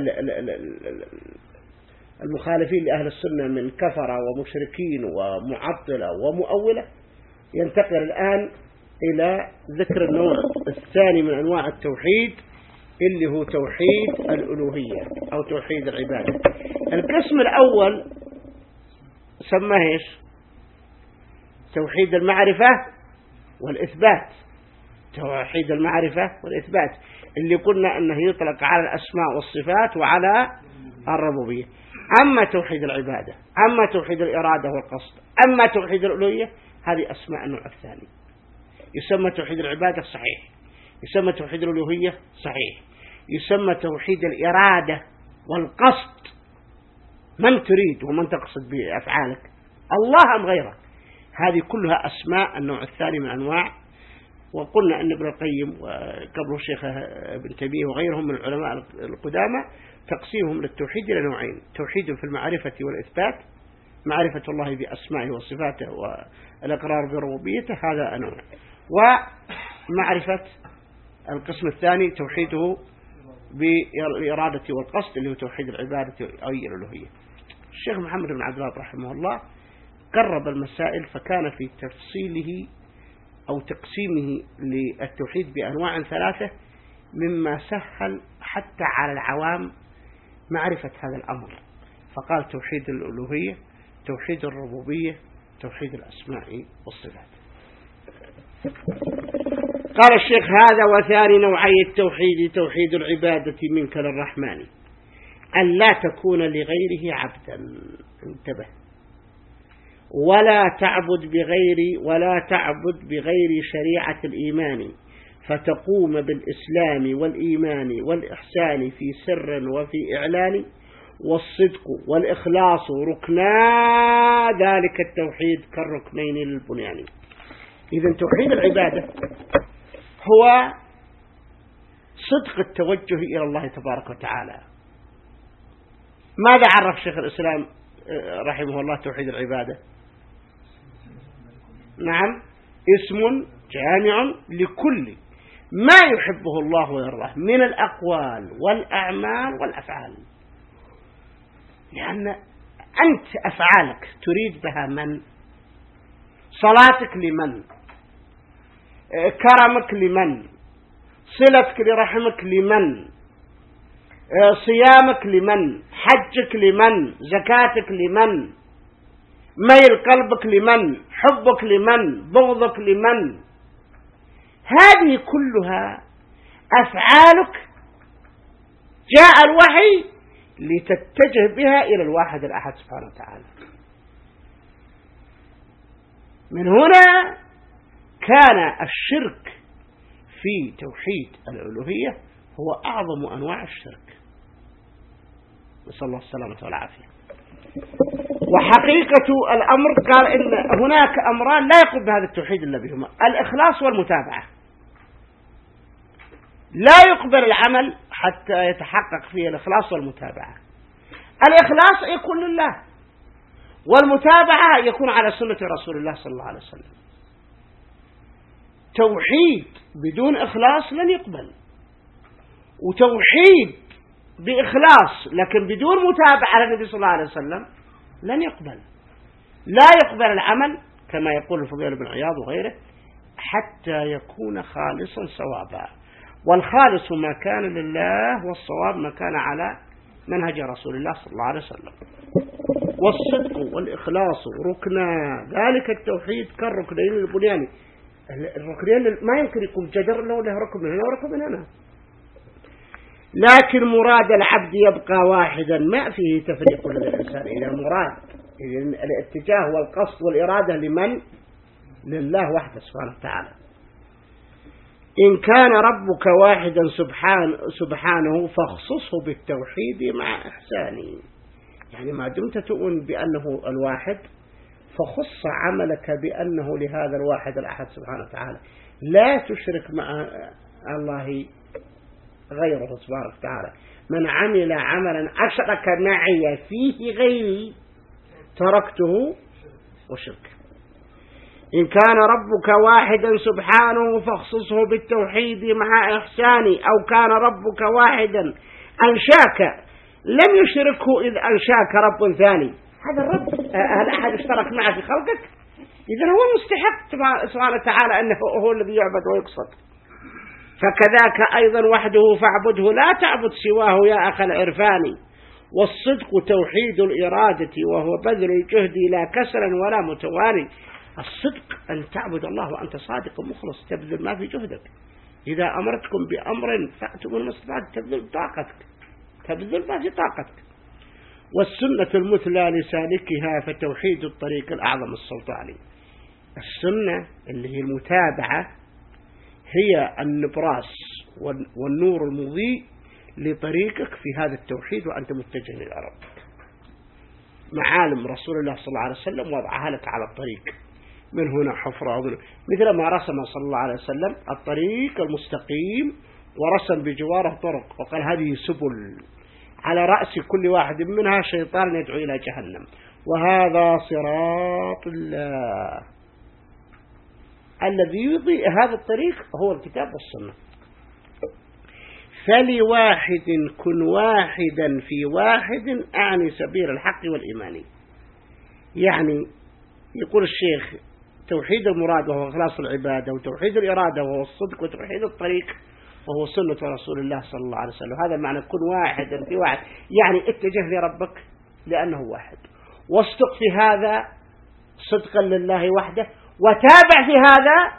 المخالفين لأهل السنة من كفرة ومشركين ومعطلة ومؤولة، ينتقل الآن إلى ذكر النوع الثاني من أنواع التوحيد اللي هو توحيد الألوهية أو توحيد العبادة. القسم الأول سماه إيش؟ توحيد المعرفة والإثبات. توحيد المعرفة والإثبات اللي قلنا أنه يطلق على الأسماء والصفات وعلى الربوبية. أما توحيد العبادة، أما توحيد الإرادة والقصد، أما توحيد الألوهية، هذه أسماء النوع الثاني. يسمى توحيد العبادة صحيح، يسمى توحيد الألوهية صحيح، يسمى توحيد الإرادة والقصد، من تريد ومن تقصد بأفعالك، الله أم غيره. هذه كلها أسماء النوع الثاني من أنواع. وقلنا أن ابن القيم وقبله الشيخ ابن تيمية وغيرهم من العلماء القدامى تقسيمهم للتوحيد إلى نوعين: توحيد في المعرفة والإثبات، معرفة الله بأسمائه وصفاته والإقرار بربوبيته، هذا نوع. ومعرفة القسم الثاني توحيده بالإرادة والقصد اللي هو توحيد العبادة أو الألوهية. الشيخ محمد بن عبد الوهاب رحمه الله قرب المسائل، فكان في تفصيله أو تقسيمه للتوحيد بأنواع ثلاثة مما سهل حتى على العوام معرفة هذا الأمر. فقال توحيد الألوهية، توحيد الربوبية، توحيد الأسماء والصفات. قال الشيخ: هذا وثاني نوعي التوحيد توحيد العبادة منك للرحمن، أن لا تكون لغيره عبدا، انتبه، ولا تعبد بغير شريعة الإيمان، فتقوم بالإسلام والإيمان والإحسان في سر وفي إعلان، والصدق والإخلاص ركنا ذلك التوحيد كالركنين للبنيان. إذن توحيد العبادة هو صدق التوجه إلى الله تبارك وتعالى. ماذا عرف شيخ الإسلام رحمه الله توحيد العبادة؟ نعم، اسم جامع لكل ما يحبه الله ويرضاه من الأقوال والأعمال والأفعال. لأن أنت أفعالك تريد بها من؟ صلاتك لمن؟ كرمك لمن؟ صلتك لرحمك لمن؟ صيامك لمن؟ حجك لمن؟ زكاتك لمن؟ ميل قلبك لمن؟ حبك لمن؟ بغضك لمن؟ هذه كلها أفعالك جاء الوحي لتتجه بها إلى الواحد الأحد سبحانه وتعالى. من هنا كان الشرك في توحيد الألوهية هو أعظم أنواع الشرك، نسأل الله السلامة والعافية. وحقيقة الأمر قال إن هناك أمران لا يقوم بهذا التوحيد إلا بهما: الإخلاص والمتابعة. لا يقبل العمل حتى يتحقق فيه الإخلاص والمتابعة. الإخلاص يكون لله، والمتابعة يكون على سنة رسول الله صلى الله عليه وسلم. توحيد بدون إخلاص لن يقبل، وتوحيد بإخلاص لكن بدون متابعة للنبي صلى الله عليه وسلم لن يقبل. لا يقبل العمل كما يقول الفضيل بن عياض وغيره حتى يكون خالصا صوابا، والخالص ما كان لله والصواب ما كان على منهج رسول الله صلى الله عليه وسلم. والصدق والإخلاص ركنا ذلك التوحيد كالركنين البنياني. الركنين ما يمكن يكون جدر لو له ركن من هنا وركن من هنا، لكن مراد العبد يبقى واحدا ما فيه تفريق للإنسان إلى مراد. الاتجاه والقصد والإرادة لمن؟ لله وحده سبحانه وتعالى. إن كان ربك واحدا سبحانه فاخصصه بالتوحيد مع إحسانه. يعني ما دمت تؤمن بأنه الواحد فخص عملك بأنه لهذا الواحد الأحد سبحانه وتعالى، لا تشرك مع الله غيره سبحانه وتعالى. من عمل عملا أشرك معي فيه غيري تركته وشرك. إن كان ربك واحدا سبحانه فاخصصه بالتوحيد مع إحساني، أو كان ربك واحدا أنشاك لم يشركه إذ أنشاك رب ثاني. هذا الرب هل أحد اشترك معه في خلقك؟ إذن هو مستحق سبحانه وتعالى أنه هو الذي يعبد ويقصد. فكذاك أيضا وحده فاعبده لا تعبد سواه يا أخي العرفان. والصدق توحيد الإرادة وهو بذل الجهد لا كسلا ولا متواني. الصدق أن تعبد الله وأنت صادق ومخلص، تبذل ما في جهدك. إذا أمرتكم بأمر فأتوا من مستطاعتكم، تبذل ما في طاقتك. والسنة المثلى لسالكها فتوحيد الطريق الأعظم السلطاني. السنة اللي هي المتابعة هي النبراس والنور المضيء لطريقك في هذا التوحيد وأنت متجه إلى ربك. معالم رسول الله صلى الله عليه وسلم وضعها لك على الطريق، من هنا حفرة مثل ما رسم صلى الله عليه وسلم الطريق المستقيم ورسم بجواره طرق وقال هذه سبل، على رأس كل واحد منها شيطان يدعو إلى جهنم، وهذا صراط الله. الذي يضيء هذا الطريق هو الكتاب والسنة. فلواحد كن واحدا في واحد أعني سبيل الحق والإيمان. يعني يقول الشيخ توحيد المراد وهو إخلاص العبادة، وتوحيد الإرادة وهو الصدق، وتوحيد الطريق وهو سنة رسول الله صلى الله عليه وسلم. هذا معنى كن واحدا في واحد، يعني اتجه لربك لأنه واحد، واصدق في هذا صدقا لله وحده، وتابع في هذا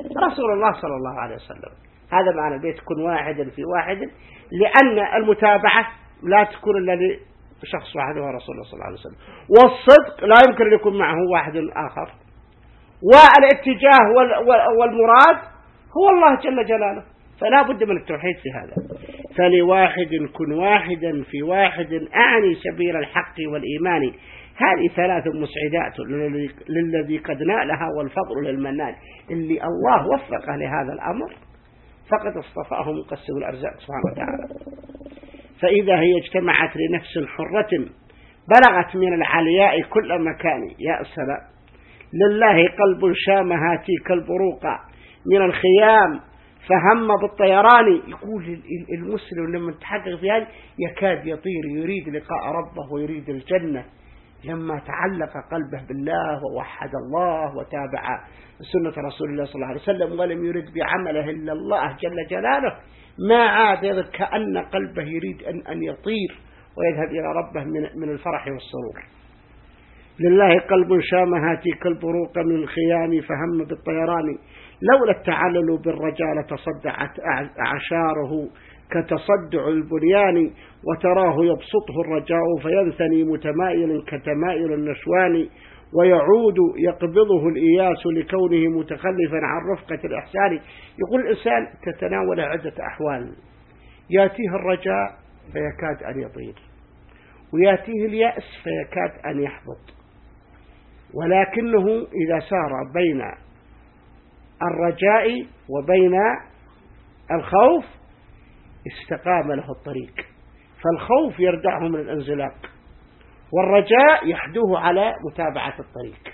رسول الله صلى الله عليه وسلم. هذا معنى البيت كن واحدا في واحد، لأن المتابعة لا تكون إلا لشخص واحد هو رسول الله صلى الله عليه وسلم، والصدق لا يمكن أن يكون معه واحد آخر، والاتجاه والمراد هو الله جل جلاله، فلا بد من التوحيد في هذا. فلواحد كن واحدا في واحد أعني سبيل الحق والإيمان، هذه ثلاث مسعدات للذي قد نالها والفضل للمنان. اللي الله وفقه لهذا الأمر فقد اصطفاه مقسم الأرزاق سبحانه وتعالى. فإذا هي اجتمعت لنفس حرة بلغت من العلياء كل مكان، يا سلام لله قلب شامها تلك البروق من الخيام فهم بالطيران. يقول المسلم لما تحقق في هذا يكاد يطير، يريد لقاء ربه ويريد الجنة، لما تعلق قلبه بالله ووحد الله وتابع سنة رسول الله صلى الله عليه وسلم ولم يرد بعمله إلا الله جل جلاله، ما عاد كأن قلبه يريد أن يطير ويذهب إلى ربه من الفرح والسرور. لله قلب شامها تلك البروق من الخيام فهم بالطيران، لولا التعلل بالرجال تصدعت أعشاره كتصدع البنيان، وتراه يبسطه الرجاء فينثني متمائل كتمائل النشوان، ويعود يقبضه الإياس لكونه متخلفا عن رفقة الإحسان. يقول الإنسان تتناول عدة أحوال، يأتيه الرجاء فيكاد أن يطير، ويأتيه اليأس فيكاد أن يحبط، ولكنه إذا سار بين الرجاء وبين الخوف استقام له الطريق، فالخوف يردعه من الانزلاق، والرجاء يحدوه على متابعة الطريق.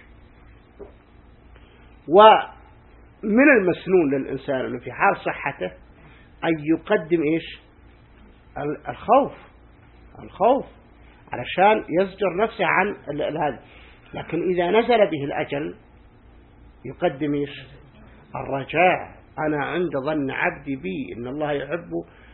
ومن المسنون للإنسان أنه في حال صحته أن يقدم الخوف علشان يزجر نفسه عن هذا، لكن إذا نزل به الأجل يقدم الرجاء. أنا عند ظن عبدي بي، إن الله يحب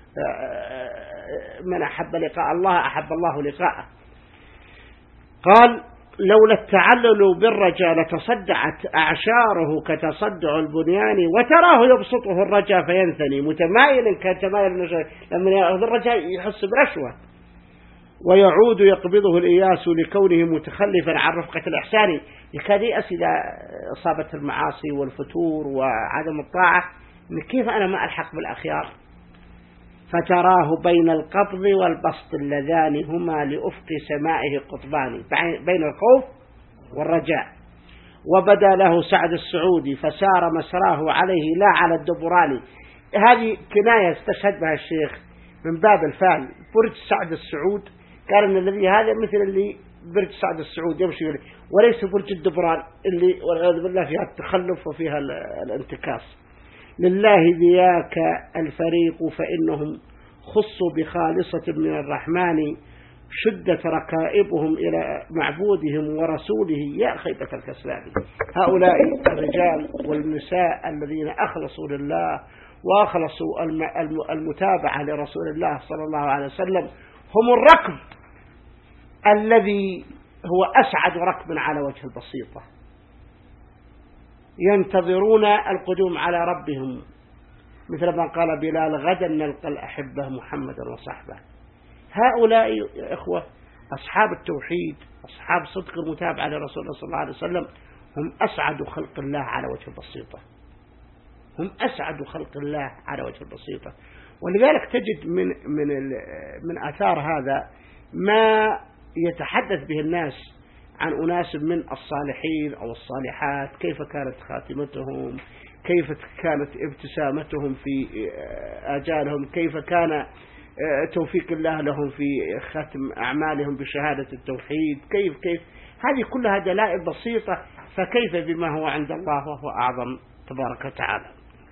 من أحب لقاء الله أحب الله لقاءه. قال لولا التعلل بالرجاء لتصدعت أعشاره كتصدع البنيان، وتراه يبسطه الرجاء فينثني متمائل كتمائل النشوة. لما يأخذ الرجاء يحس برشوة، ويعود يقبضه الإياس لكونه متخلفا عن رفقة الإحسان. يكاد يأس إذا أصابت المعاصي والفتور وعدم الطاعة، كيف أنا ما ألحق بالأخيار؟ فتراه بين القبض والبسط اللذان هما لأفق سمائه قطبان، بين الخوف والرجاء. وبدا له سعد السعودي فسار مسراه عليه لا على الدبران. هذه كناية استشهد بها الشيخ من باب الفعل. برج سعد السعود قال إن الذي هذا مثل اللي برج سعد السعود يمشي عليه، وليس برج الدبران اللي والعياذ بالله فيها التخلف وفيها الانتكاس. لله ذياك الفريق فإنهم خصوا بخالصة من الرحمن، شدت ركائبهم إلى معبودهم ورسوله يا خيبة الكسلان. هؤلاء الرجال والنساء الذين أخلصوا لله وأخلصوا المتابعة لرسول الله صلى الله عليه وسلم هم الركب الذي هو أسعد ركب على وجه البسيطة، ينتظرون القدوم على ربهم، مثل ما قال بلال غدا نلقى الأحبة محمدا وصحبه. هؤلاء يا إخوة أصحاب التوحيد، أصحاب صدق المتابعة لرسول الله صلى الله عليه وسلم، هم أسعد خلق الله على وجه البسيطة، هم أسعد خلق الله على وجه البسيطة. ولذلك تجد من آثار هذا ما يتحدث به الناس عن أناس من الصالحين أو الصالحات، كيف كانت خاتمتهم، كيف كانت ابتسامتهم في آجالهم، كيف كان توفيق الله لهم في ختم أعمالهم بشهادة التوحيد، كيف هذه كلها دلائل بسيطة، فكيف بما هو عند الله وهو أعظم تبارك وتعالى.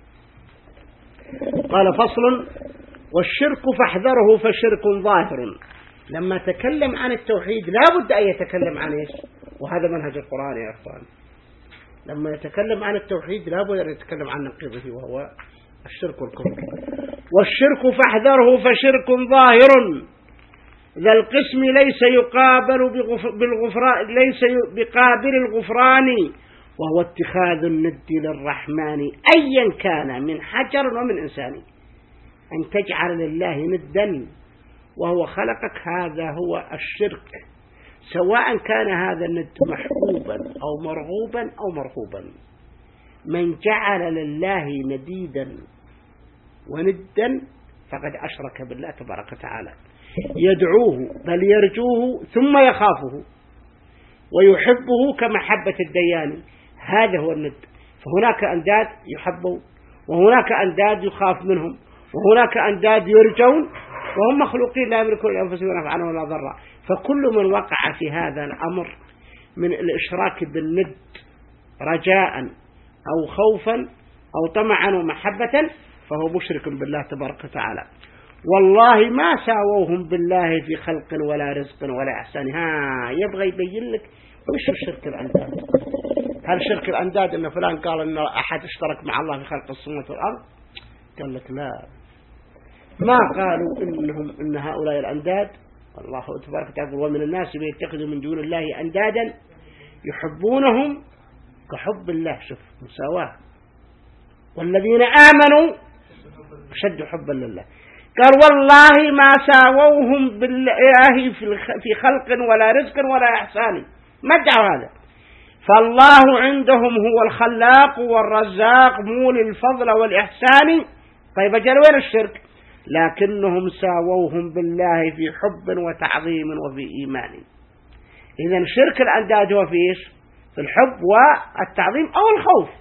قال فصل: والشرك فاحذره فشرك ظاهر. لما تكلم عن التوحيد لا بد أن يتكلم عن إيش؟ وهذا منهج القرآن يا أخوان. لما يتكلم عن التوحيد لا بد أن يتكلم عن نقيضه وهو الشرك والكفر. والشرك فاحذره فشرك ظاهر، ذا القسم ليس يقابل بالغفران، ليس بقابل الغفران، وهو اتخاذ الند للرحمن أيا كان من حجر ومن إنسان. أن تجعل لله ندا وهو خلقك، هذا هو الشرك، سواء كان هذا الند محبوبا أو مرغوبا أو مرهوبا. من جعل لله نديدا وندا فقد أشرك بالله تبارك وتعالى. يدعوه بل يرجوه ثم يخافه ويحبه كمحبة الديان، هذا هو الند. فهناك أنداد يحبون، وهناك أنداد يخاف منهم، وهناك أنداد يرجون، وهم مخلوقين لا يملكون لأنفسهم نفعا ولا ضرا. فكل من وقع في هذا الأمر من الإشراك بالند رجاء أو خوفا أو طمعا ومحبة فهو مشرك بالله تبارك وتعالى. والله ما ساووهم بالله في خلق ولا رزق ولا إحسان. يبغى يبين لك وش شرك الأنداد. هل شرك الأنداد أن فلان قال أن أحد اشترك مع الله في خلق السماوات والأرض؟ قال لك لا، ما قالوا إن هؤلاء الأنداد. الله تبارك وتعالى ومن الناس من يتخذوا من دون الله أندادا يحبونهم كحب الله. شوف مساواة. والذين آمنوا أشد حبا لله. قال والله ما ساووهم بالله في خلق ولا رزق ولا إحسان، ما ادعوا هذا. فالله عندهم هو الخلاق والرزاق مولي الفضل والإحسان. طيب أجل وين الشرك؟ لكنهم ساووهم بالله في حب وتعظيم وفي إيمان. إذن شرك الأنداد هو فيش في الحب والتعظيم أو الخوف،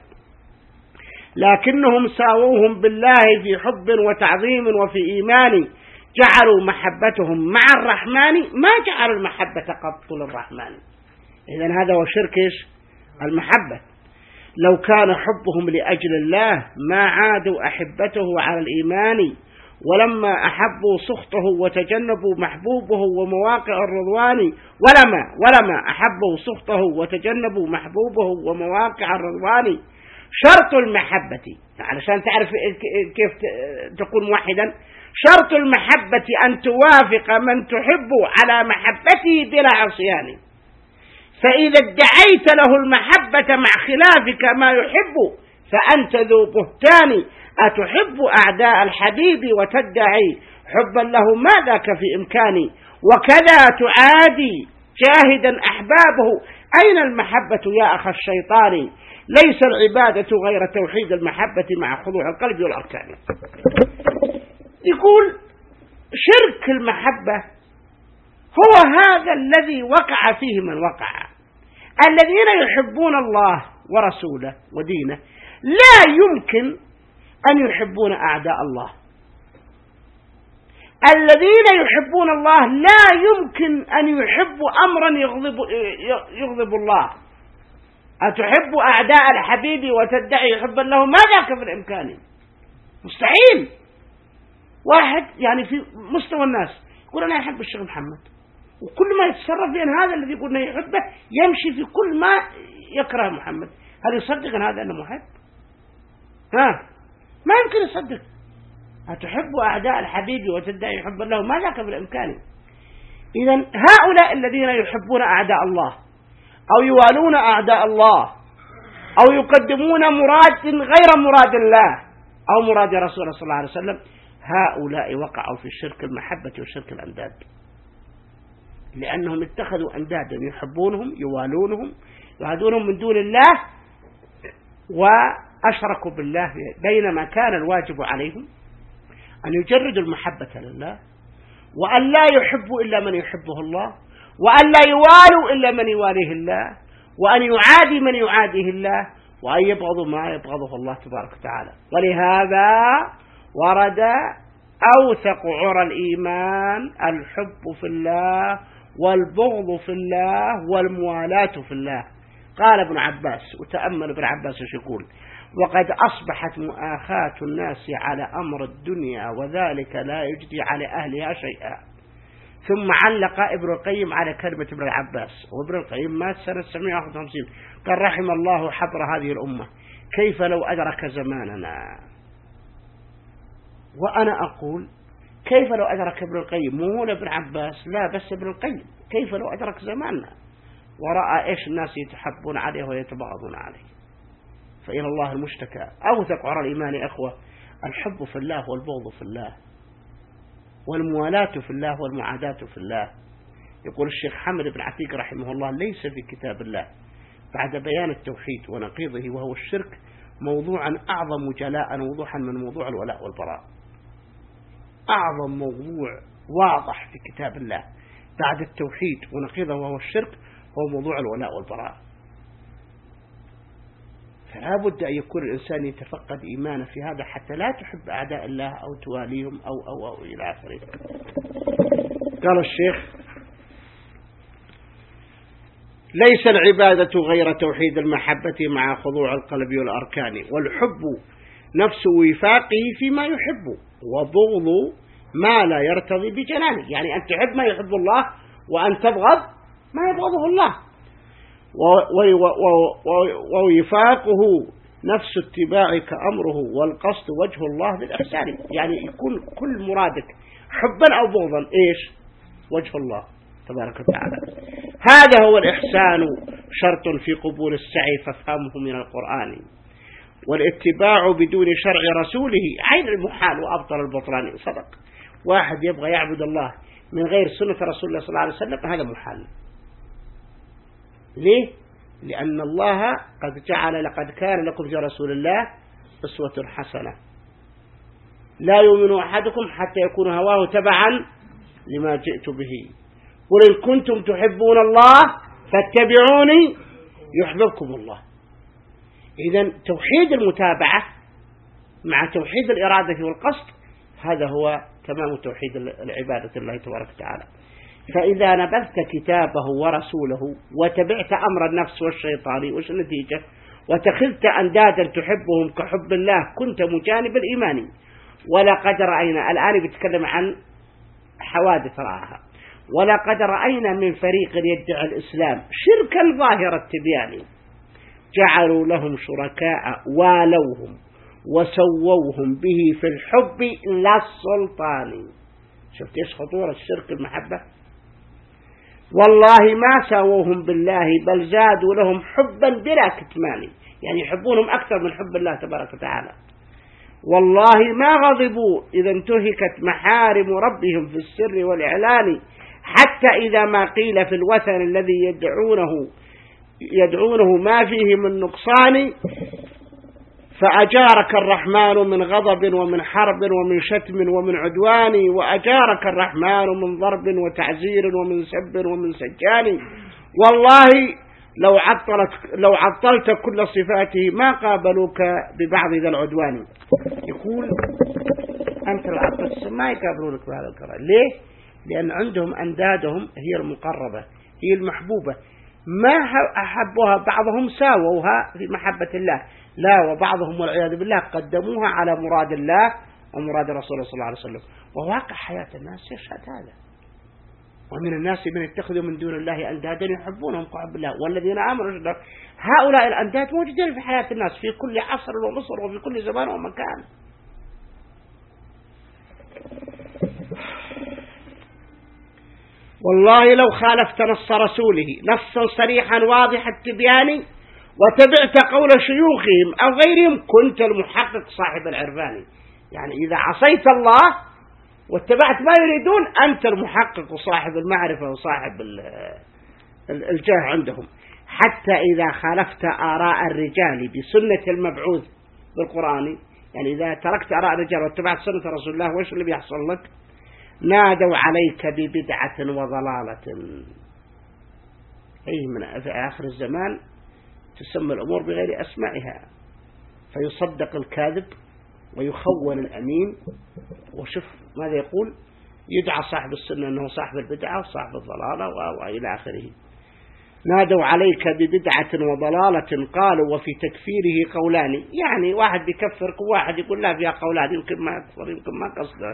لكنهم ساووهم بالله في حب وتعظيم وفي إيمان. جعلوا محبتهم مع الرحمن ما جعلوا المحبة قط للرحمن. إذن هذا هو شرك المحبة. لو كان حبهم لأجل الله ما عادوا أحبته على الإيمان، ولما أحبوا سخطه وتجنبوا محبوبه ومواقع الرضوان. ولما أحبوا سخطه وتجنبوا محبوبه ومواقع الرضوان. شرط المحبة، علشان تعرف كيف تكون موحدا، شرط المحبة أن توافق من تحب على محبته بلا عصيان. فإذا ادعيت له المحبة مع خلافك ما يحب فأنت ذو بهتان. أتحب أعداء الحبيب وتدعي حبا له ما ذاك في إمكاني، وكذا تعادي جاهدا أحبابه. أين المحبة يا أخ الشيطان؟ ليس العبادة غير توحيد المحبة مع خضوع القلب والأركان. يقول شرك المحبة هو هذا الذي وقع فيه من وقع. الذين يحبون الله ورسوله ودينه لا يمكن أن يحبون أعداء الله. الذين يحبون الله لا يمكن أن يحبوا أمرا يغضب الله. أتحب أعداء الحبيب وتدعي حبا له ما ذاك في الإمكان؟ مستحيل. واحد يعني في مستوى الناس يقول أنا أحب الشيخ محمد، وكل ما يتصرف بين هذا الذي يقول أنه يحبه يمشي في كل ما يكره محمد. هل يصدق أن هذا أنه محب؟ ما يمكن يصدق. أتحب أعداء الحبيب وتدعي حبا له ما ذاك في الإمكان. إذن هؤلاء الذين يحبون أعداء الله أو يوالون أعداء الله أو يقدمون مراد غير مراد الله أو مراد رسول الله صلى الله عليه وسلم، هؤلاء وقعوا في شرك المحبة وشرك الأنداد، لأنهم اتخذوا أندادا يحبونهم يوالونهم يعادونهم من دون الله وأشركوا بالله، بينما كان الواجب عليهم أن يجردوا المحبة لله، وأن لا يحبوا إلا من يحبه الله، وأن لا يوالوا إلا من يواليه الله، وأن يعادي من يعاديه الله، وأن يبغضوا ما يبغضه الله تبارك وتعالى. ولهذا ورد أوثق عرى الإيمان الحب في الله والبغض في الله والموالاة في الله. قال ابن عباس، وتأمل ابن عباس ايش يقول: وقد أصبحت مؤاخاة الناس على أمر الدنيا وذلك لا يجدي على أهلها شيئا. ثم علق ابن القيم على كلمة ابن عباس، وابن القيم مات سنة 751، قال: رحم الله حبر هذه الأمة، كيف لو أدرك زماننا. وأنا أقول كيف لو أدرك ابن القيم، مو هو ابن عباس، لا بس ابن القيم، كيف لو أدرك زماننا. ورأى إيش الناس يتحبون عليه ويتبغضون عليه. فإلى الله المشتكى. أوثق عرى الإيمان يا أخوة الحب في الله والبغض في الله، والموالاة في الله والمعاداة في الله. يقول الشيخ حمد بن عتيق رحمه الله: ليس في كتاب الله بعد بيان التوحيد ونقيضه وهو الشرك موضوعا أعظم جلاء وضوحا من موضوع الولاء والبراء. أعظم موضوع واضح في كتاب الله بعد التوحيد ونقيضه وهو الشرك هو موضوع الولاء والبراء. فلا بد أن يكون الإنسان يتفقد إيمانه في هذا حتى لا تحب أعداء الله أو تواليهم أو إلى آخره. قال الشيخ: ليس العبادة غير توحيد المحبة مع خضوع القلب والأركان، والحب نفس وفاقه فيما يحب، وبغض ما لا يرتضي بجنانه. يعني أن تحب ما يحب الله وأن تبغض ما يبغضه الله. ووفاقه نفس اتباعك أمره، والقصد وجه الله بالإحسان. يعني يكون كل مرادك حبا أو بغضا إيش؟ وجه الله تبارك وتعالى. هذا هو الإحسان، شرط في قبول السعي فافهمه من القرآن. والاتباع بدون شرع رسوله عين المحال وأبطل البطلان. صدق. واحد يبغى يعبد الله من غير سنة رسول الله صلى الله عليه وسلم هذا محال. ليه؟ لأن الله قد جعل: لقد كان لكم في رسول الله أسوة حسنة لا يؤمن أحدكم حتى يكون هواه تبعا لما جئت به، قل إن كنتم تحبون الله فاتبعوني يحببكم الله. إذن توحيد المتابعة مع توحيد الإرادة والقصد هذا هو تمام توحيد العبادة الله تبارك وتعالى. فإذا نبذت كتابه ورسوله وتبعت أمر النفس والشيطان وش النتيجة؟ وتخذت أندادا تحبهم كحب الله كنت مجانب الإيمان. ولقد رأينا، الآن بيتكلم عن حوادث رآها، ولقد رأينا من فريق يدعي الإسلام شركا ظاهر التبيان جعلوا لهم شركاء والوهم وسووهم به في الحب لا السلطان. شفت ايش خطورة الشرك المحبة؟ والله ما ساووهم بالله بل زادوا لهم حبا بلا كتمان. يعني يحبونهم أكثر من حب الله تبارك وتعالى. والله ما غضبوا إذا انتهكت محارم ربهم في السر والإعلان، حتى إذا ما قيل في الوثن الذي يدعونه ما فيه من نقصان، فأجارك الرحمن من غضب ومن حرب ومن شتم ومن عدوان، وأجارك الرحمن من ضرب وتعزير ومن سب ومن سجان. والله لو عطلت كل صفاته ما قابلوك ببعض ذا العدوان. يقول أنت لو عطلت ما يقابلونك بهذا الكلام. ليه؟ لأن عندهم أندادهم هي المقربة هي المحبوبة، ما أحبوها بعضهم ساووها في محبة الله، لا، وبعضهم والعياذ بالله قدموها على مراد الله ومراد رسوله صلى الله عليه وسلم. وواقع حياة الناس يشهد هذا. ومن الناس من يتخذوا من دون الله أندادا يحبونهم كحب الله والذين آمنوا. هؤلاء الأنداد موجودين في حياة الناس في كل عصر ومصر وفي كل زمان ومكان. والله لو خالفت نص رسوله نصا صريحا واضح التبيان وتبعت قول شيوخهم أو غيرهم كنت المحقق صاحب العرفان. يعني إذا عصيت الله واتبعت ما يريدون أنت المحقق وصاحب المعرفة وصاحب الجاه عندهم. حتى إذا خالفت آراء الرجال بسنة المبعوث بالقرآن، يعني إذا تركت آراء الرجال واتبعت سنة رسول الله وإيش اللي بيحصل لك؟ نادوا عليك ببدعة وضلالة. أي من في آخر الزمان تسمى الأمور بغير أسمائها، فيصدق الكاذب ويخون الأمين. وشوف ماذا يقول: يدعى صاحب السنة أنه صاحب البدعة وصاحب الضلالة وإلى آخره. نادوا عليك ببدعة وضلالة قالوا وفي تكفيره قولان. يعني واحد بيكفر واحد يقول لا فيها قولان، يمكن ما يكفر يمكن ما قصده.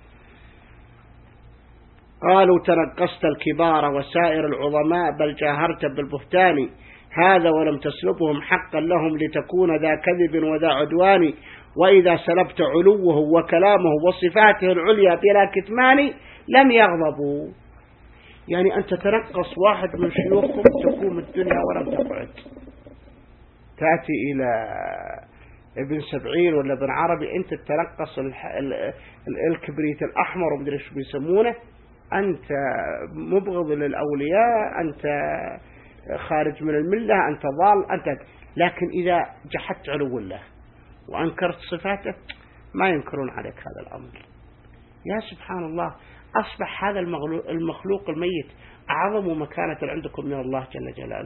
قالوا تنقصت الكبار وسائر العظماء بل جاهرت بالبهتان، هذا ولم تسلبهم حقا لهم لتكون ذا كذب وذا عدوان. وإذا سلبت علوه وكلامه وصفاته العليا بلا كتمان لم يغضبوا. يعني أن تتنقص واحد من شيوخكم تقوم الدنيا ولم تقعد. تأتي إلى ابن سبعين ولا ابن عربي، أنت تتنقص الكبريت الأحمر ومدري شو بيسمونه، أنت مبغض للأولياء، أنت خارج من الملة، أنت ضال، أنت. لكن إذا جحدت علو الله وأنكرت صفاته ما ينكرون عليك هذا الأمر. يا سبحان الله، أصبح هذا المخلوق الميت أعظم مكانة عندكم من الله جل جلاله.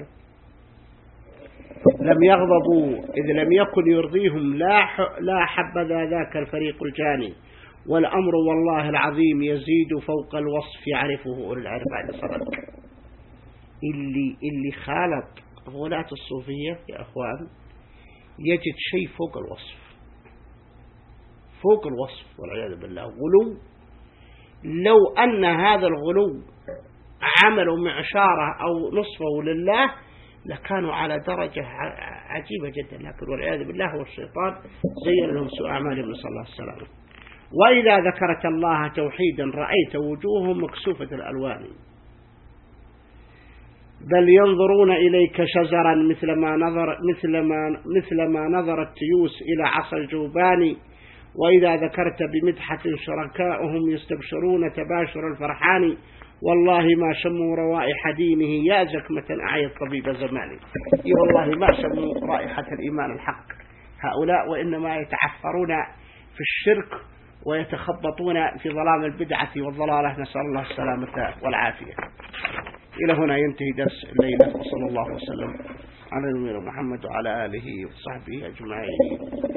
لم يغضبوا إذ لم يكن يرضيهم لا حبذا ذاك الفريق الجاني، والأمر والله العظيم يزيد فوق الوصف يعرفه أولي العرفان صدق. اللي خالط غلاة الصوفية يا أخوان يجد شيء فوق الوصف، فوق الوصف والعياذ بالله، غلو. لو أن هذا الغلو عملوا معشاره أو نصفه لله لكانوا على درجة عجيبة جدا، لكن والعياذ بالله هو الشيطان زين لهم سوء أعمالهم، نسأل الله السلامة. وإذا ذكرت الله توحيدا رأيت وجوههم مكسوفة الألوان، بل ينظرون إليك شزرا مثل ما نظر التيوس إلى عصا الجوبان. وإذا ذكرت بمدحة شركاؤهم يستبشرون تباشر الفرحان، والله ما شموا روائح دينه يا زكمة أعيت طبيب زماني. والله ما شموا رائحة الإيمان الحق هؤلاء، وإنما يتعثرون في الشرك ويتخبطون في ظلام البدعة والضلالة، نسأل الله السلامة والعافية. إلى هنا ينتهي درس الليلة، وصلى الله وسلم على نبينا محمد وعلى آله وصحبه أجمعين.